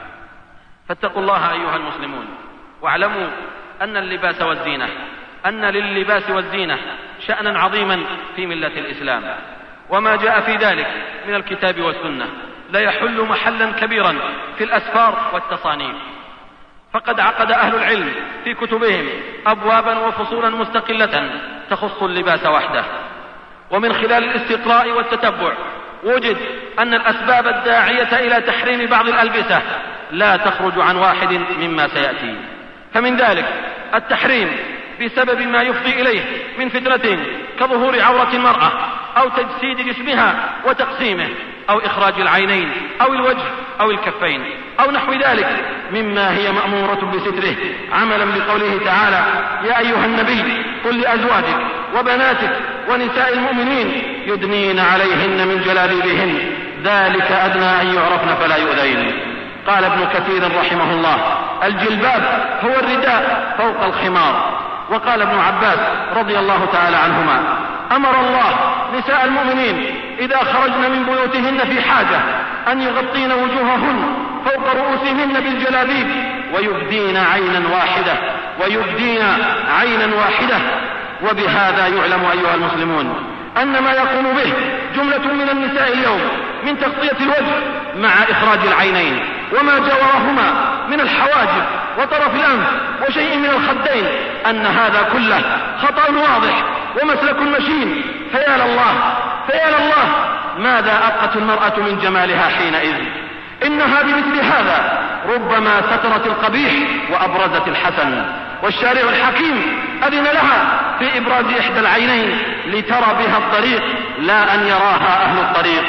Speaker 6: فاتقوا الله أيها المسلمون، واعلموا أن اللباس والزينة أن لللباس والزينة شأنا عظيما في ملة الإسلام، وما جاء في ذلك من الكتاب والسنة لا يحل محلا كبيرا في الأسفار والتصانيف. فقد عقد أهل العلم في كتبهم أبوابا وفصولا مستقلة تخص اللباس وحده، ومن خلال الاستقراء والتتبع وجد أن الأسباب الداعية إلى تحريم بعض الألبسة لا تخرج عن واحد مما سيأتي. فمن ذلك التحريم بسبب ما يفضي إليه من فتنة كظهور عورة المرأة أو تجسيد جسمها وتقسيمه أو إخراج العينين أو الوجه أو الكفين أو نحو ذلك مما هي مأمورة بستره، عملا بقوله تعالى: يا أيها النبي قل لأزواجك وبناتك ونساء المؤمنين يدنين عليهن من جلابيبهن ذلك أدنى أن يعرفن فلا يؤذين. قال ابن كثير رحمه الله: الجلباب هو الرداء فوق الخمار. وقال ابن عباس رضي الله تعالى عنهما: أمر الله نساء المؤمنين إذا خرجن من بيوتهن في حاجة أن يغطين وجوههن فوق رؤوسهن بالجلابيب ويبدين عينا واحدة ويبدين عينا واحدة. وبهذا يعلم أيها المسلمون أن ما يقوم به جملة من النساء اليوم من تغطية الوجه مع إخراج العينين وما جاورهما من الحواجب وطرف الأنف وشيء من الخدين، أن هذا كله خطأ واضح ومسلك مشين. فيا لله فيا لله ماذا أبقت المرأة من جمالها حينئذ؟ إنها بمثل هذا ربما سترت القبيح وأبرزت الحسن، والشارع الحكيم أذن لها في إبراز إحدى العينين لترى بها الطريق لا أن يراها أهل الطريق.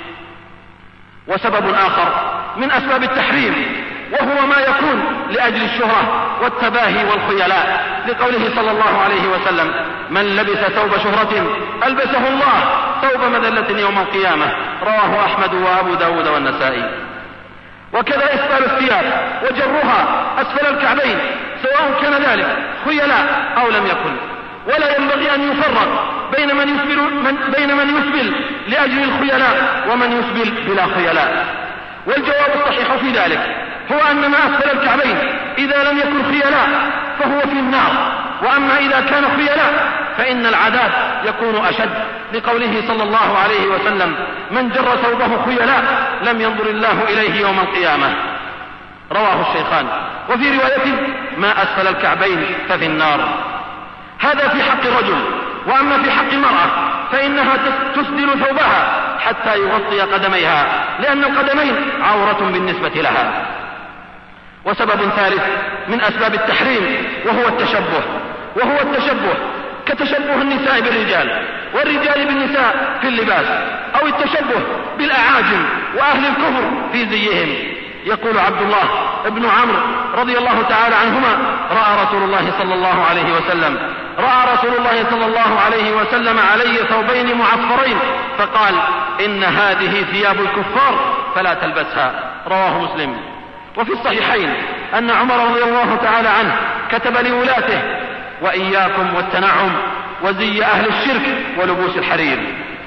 Speaker 6: وسبب آخر من أسباب التحريم وهو ما يكون لأجل الشهرة والتباهي والخيلاء، لقوله صلى الله عليه وسلم: من لبس ثوب شهرة ألبسه الله ثوب مذلة يوم القيامة. رواه أحمد وأبو داود والنسائي. وكذا إسبال الثياب وجرها أسفل الكعبين سواء كان ذلك خيلاء أو لم يكن، ولا ينبغي أن يفرق بين من يسبل, من بين من يسبل لأجل الخيلاء ومن يسبل بلا خيلاء. والجواب الصحيح في ذلك هو أن ما أسفل الكعبين إذا لم يكن خيلاء فهو في النار، وأما إذا كان خيلاء فإن العذاب يكون أشد، لقوله صلى الله عليه وسلم: من جر ثوبه خيلاء لم ينظر الله إليه يوم القيامة. رواه الشيخان. وفي رواية: ما أسفل الكعبين ففي النار. هذا في حق الرجل. وأما في حق المرأة فإنها تسدل ثوبها حتى يغطي قدميها، لأن القدمين عورة بالنسبة لها. وسبب ثالث من أسباب التحريم وهو التشبه، وهو التشبه كتشبه النساء بالرجال والرجال بالنساء في اللباس، أو التشبه بالأعاجم وأهل الكفر في زيهم. يقول عبد الله ابن عمرو رضي الله تعالى عنهما: رأى رسول الله صلى الله عليه وسلم رأى رسول الله صلى الله عليه وسلم علي ثوبين معفرين فقال: إن هذه ثياب الكفار فلا تلبسها. رواه مسلم. وفي الصحيحين أن عمر رضي الله تعالى عنه كتب لولاته: وإياكم والتنعم وزي أهل الشرك ولبوس الحرير.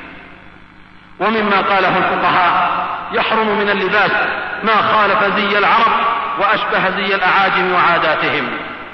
Speaker 6: ومما قاله الفقهاء: يحرم من اللباس ما خالف زي العرب وأشبه زي الأعاجم وعاداتهم.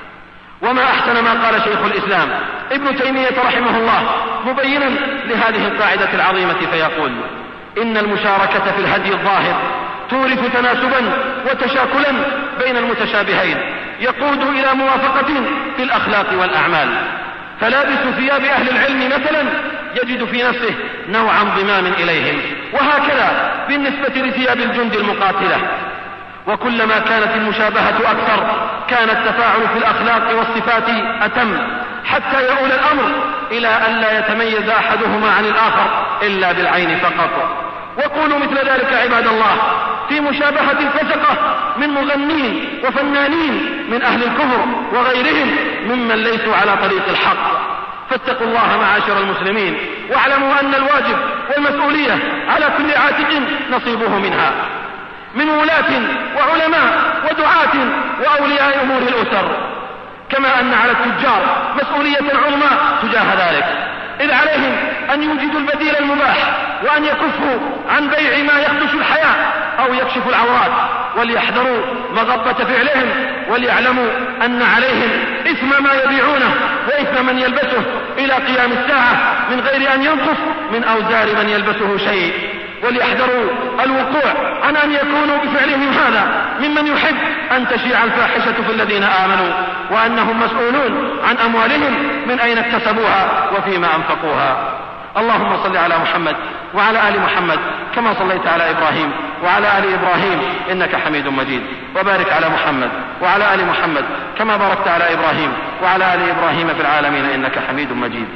Speaker 6: وما أحسن ما قال شيخ الإسلام ابن تيمية رحمه الله مبينا لهذه القاعدة العظيمة فيقول: إن المشاركة في الهدي الظاهر تورث تناسبا وتشاكلا بين المتشابهين يقود إلى موافقة في الأخلاق والأعمال. فلابس ثياب أهل العلم مثلا يجد في نفسه نوع انضمام إليهم، وهكذا بالنسبة لثياب الجند المقاتلة. وكلما كانت المشابهة أكثر كان التفاعل في الأخلاق والصفات أتم، حتى يؤول الأمر إلى أن لا يتميز أحدهما عن الآخر إلا بالعين فقط. وقولوا مثل ذلك عباد الله في مشابهة الفسقة من مغنين وفنانين من أهل الكفر وغيرهم ممن ليسوا على طريق الحق. فاتقوا الله معاشر المسلمين، واعلموا أن الواجب والمسؤولية على كل عاتق نصيبه منها، من ولاة وعلماء ودعاة وأولياء أمور الأسر، كما أن على التجار مسؤولية عظمى تجاه ذلك، إذ عليهم أن يوجدوا البديل المباح وأن يكفوا عن بيع ما يخدش الحياة أو يكشف العورات، وليحذروا مغبة فعلهم، وليعلموا أن عليهم إثم ما يبيعونه وإثم من يلبسه إلى قيام الساعة من غير أن ينقص من أوزار من يلبسه شيء. وليحذروا الوقوع عن أن يكونوا بفعلهم هذا ممن يحب أن تشيع الفاحشة في الذين آمنوا، وأنهم مسؤولون عن أموالهم من أين اكتسبوها وفيما أنفقوها. اللهم صل على محمد وعلى آل محمد كما صليت على إبراهيم وعلى آل إبراهيم إنك حميد مجيد، وبارك على محمد وعلى آل محمد كما باركت على إبراهيم وعلى آل إبراهيم في العالمين إنك حميد مجيد.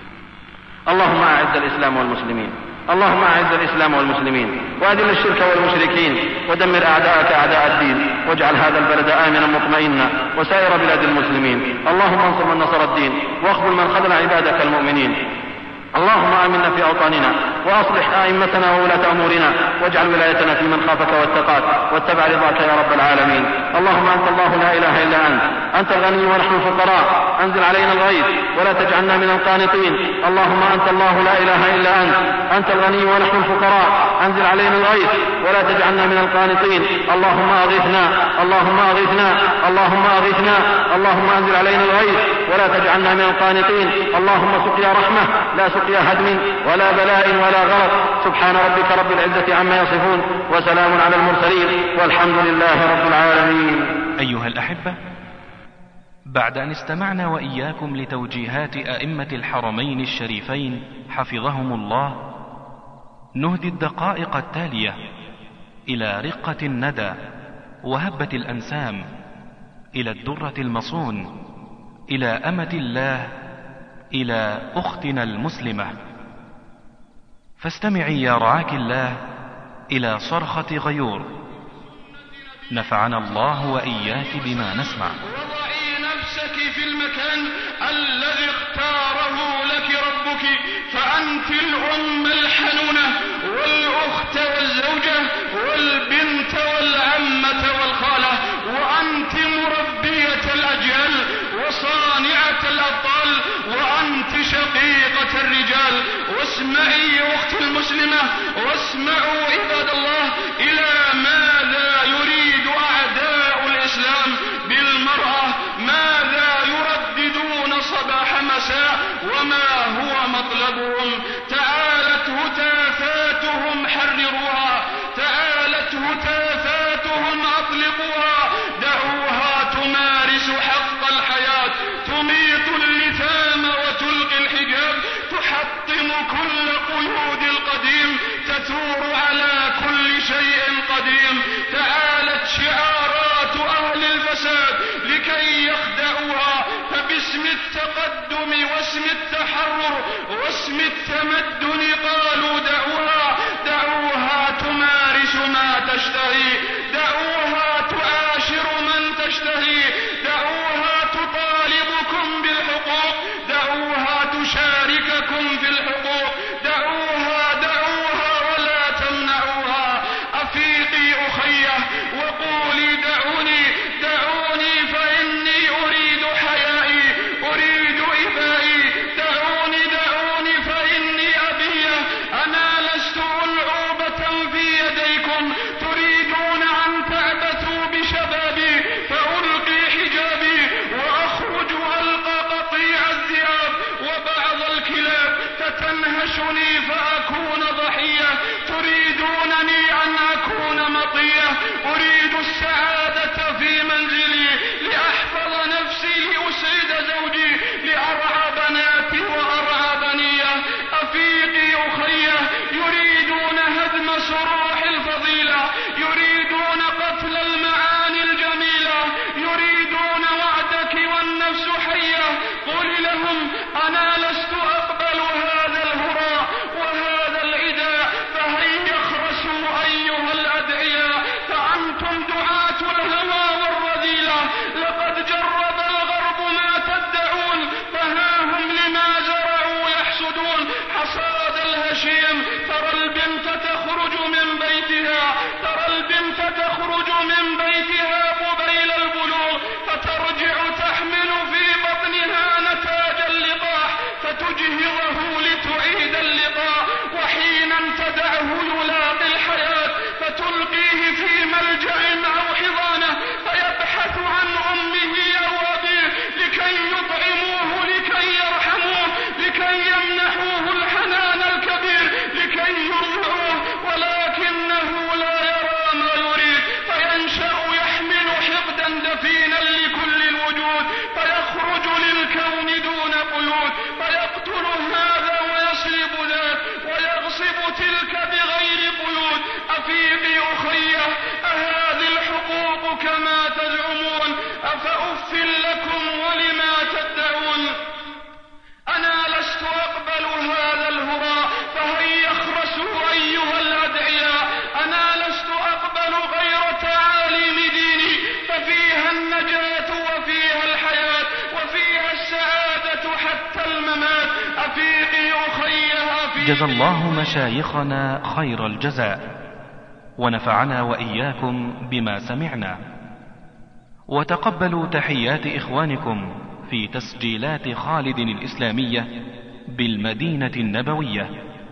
Speaker 6: اللهم أعز الإسلام والمسلمين اللهم أعز الإسلام والمسلمين وأذل الشرك والمشركين ودمر أعداءك أعداء الدين، واجعل هذا البلد آمنا مطمئنا وسائر بلاد المسلمين. اللهم انصر من نصر الدين واخذل من خذل عبادك المؤمنين. اللهم آمنا في أوطاننا وأصلح أئمتنا وولاة أمورنا، واجعل ولايتنا في من خافك واتقاك واتبع رضاك يا رب العالمين. اللهم أنت الله لا إله إلا أنت، أنت الغني ونحن الفقراء، أنزل علينا الغيث ولا تجعلنا من القانطين. اللهم أنت الله لا إله إلا أنت، أنت الغني ونحن الفقراء، أنزل علينا الغيث ولا تجعلنا من القانطين. اللهم أغثنا اللهم أغثنا اللهم أغثنا اللهم أنزل علينا الغيث ولا تجعلنا من القانطين. اللهم سقيا رحمة لا سقيا هدم ولا بلاء ولا غرق. سبحان ربك رب العزة عما يصفون وسلام على المرسلين والحمد لله رب العالمين.
Speaker 1: أيها الأحبة، بعد أن استمعنا وإياكم لتوجيهات أئمة الحرمين الشريفين حفظهم الله، نهدي الدقائق التالية إلى رقة الندى وهبة الأنسام، إلى الدرة المصون، إلى أمة الله، إلى أختنا المسلمة. فاستمعي يا رعاك الله إلى صرخة غيور. نفعنا الله وإياك بما نسمع.
Speaker 7: وضعي نفسك في المكان الذي اختاره لك ربك، فأنت الأم الحنونة والأخت والزوجة والبنت والعمة والخالة، وأنت مربية الأجيال وصانعة الأبطال، وأنت شقيقة الرجال. واسمعي يا أخت المسلمة، واسمعوا عباد الله إلى ماذا يريد أعداء الإسلام بالمرأة، ماذا يرددون صباح مساء وما هو مطلبهم. تعالت هتافاتهم حرروها، تعالت هتافاتهم أطلقوها، دعوها تمارس حق الحياة، تميط اللثام واسم التمدن قالوا دعوها دعوها تمارس ما تشتهي دعوها تعاشر من تشتهي دعوها تطالبكم بالحقوق دعوها تشارككم في الحقوق دعوها دعوها ولا تمنعوها أفيقي أخيه وقولي دعوني دعوني فإني أريد حيائي أريد إبائي دعوني دعوني فإني أبيه أنا لست ألعوبة في يديكم تريدون أن تعبثوا بشبابي فألقي حجابي وأخرج ألقى قطيع الذئاب وبعض الكلاب فتنهشني فأكون ضحية تريدونني أن أكون مطية أريد السعادة في منزلي لأحفظ نفسي لأسعد زوجي لأرعى بناتي وأرعى بنية أفيقي أخيه يريدون هدم صروح الفضيلة يريدون قتل المعاني الجميلة يريدون وعدك والنفس حية قل لهم أنا لست أقبل هذا الهراء وهذا العداء فهيا اخرسوا أيها الأدعياء فأنتم دعاة الهوى والرذيلة لقد جرب الغرب ما تدعون فها هم لما زرعوا يحسدون حصاد الهشيم ترى البنت تخرج من بيتها ترى البنت تخرج من بيتها قبيل البلوغ فترجع تحمل في بطنها نتاج اللقاح فتجهضه لتعيد اللقاء وحينا تدعه يلاقي الحياة فتلقيه في ملجأ أو حضانة فيبحث عن أمه أو أبيه لكي يطعموه لكي يرحموه لكي يمنحوه الحنان الكبير لكي يرضعوه ولكنه لا يرى ما يريد فينشأ يحمل حقدا دفينا لكل الوجود فيخرج للكون دون قيود فيقتل هذا ويسلب ذاك ويغصب تلك بغير قيود أفيقي أخيه أهذه الحقوق كما تزعمون أفأف لكم ولما تدعون أنا لست أقبل هذا الهراء فهيا اخرسوا أيها الأدعياء أنا لست أقبل غير تعاليم ديني ففيها النجاة وفيها الحياة وفيها السعادة حتى الممات أفيقي أخيها أفيقي.
Speaker 1: جزى الله مشايخنا خير الجزاء ونفعنا وإياكم بما سمعنا وتقبلوا تحيات إخوانكم في تسجيلات خالد الإسلامية بالمدينة النبوية.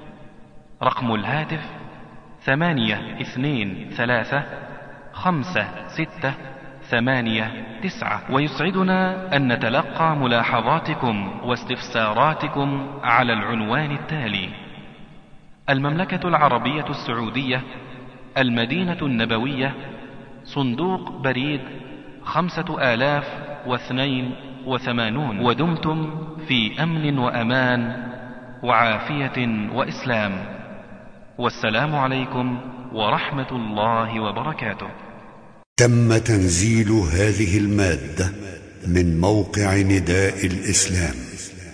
Speaker 1: رقم الهاتف ثمانية اثنين ثلاثة خمسة ستة ثمانية تسعة. ويسعدنا أن نتلقى ملاحظاتكم واستفساراتكم على العنوان التالي: المملكة العربية السعودية، المدينة النبوية، صندوق بريد خمسة آلاف واثنين وثمانون. ودمتم في أمن وأمان وعافية وإسلام، والسلام عليكم ورحمة الله وبركاته.
Speaker 8: تم تنزيل هذه المادة من موقع نداء الإسلام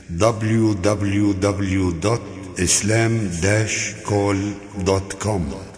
Speaker 8: دبليو دبليو دبليو دوت إسلام داش كول دوت كوم.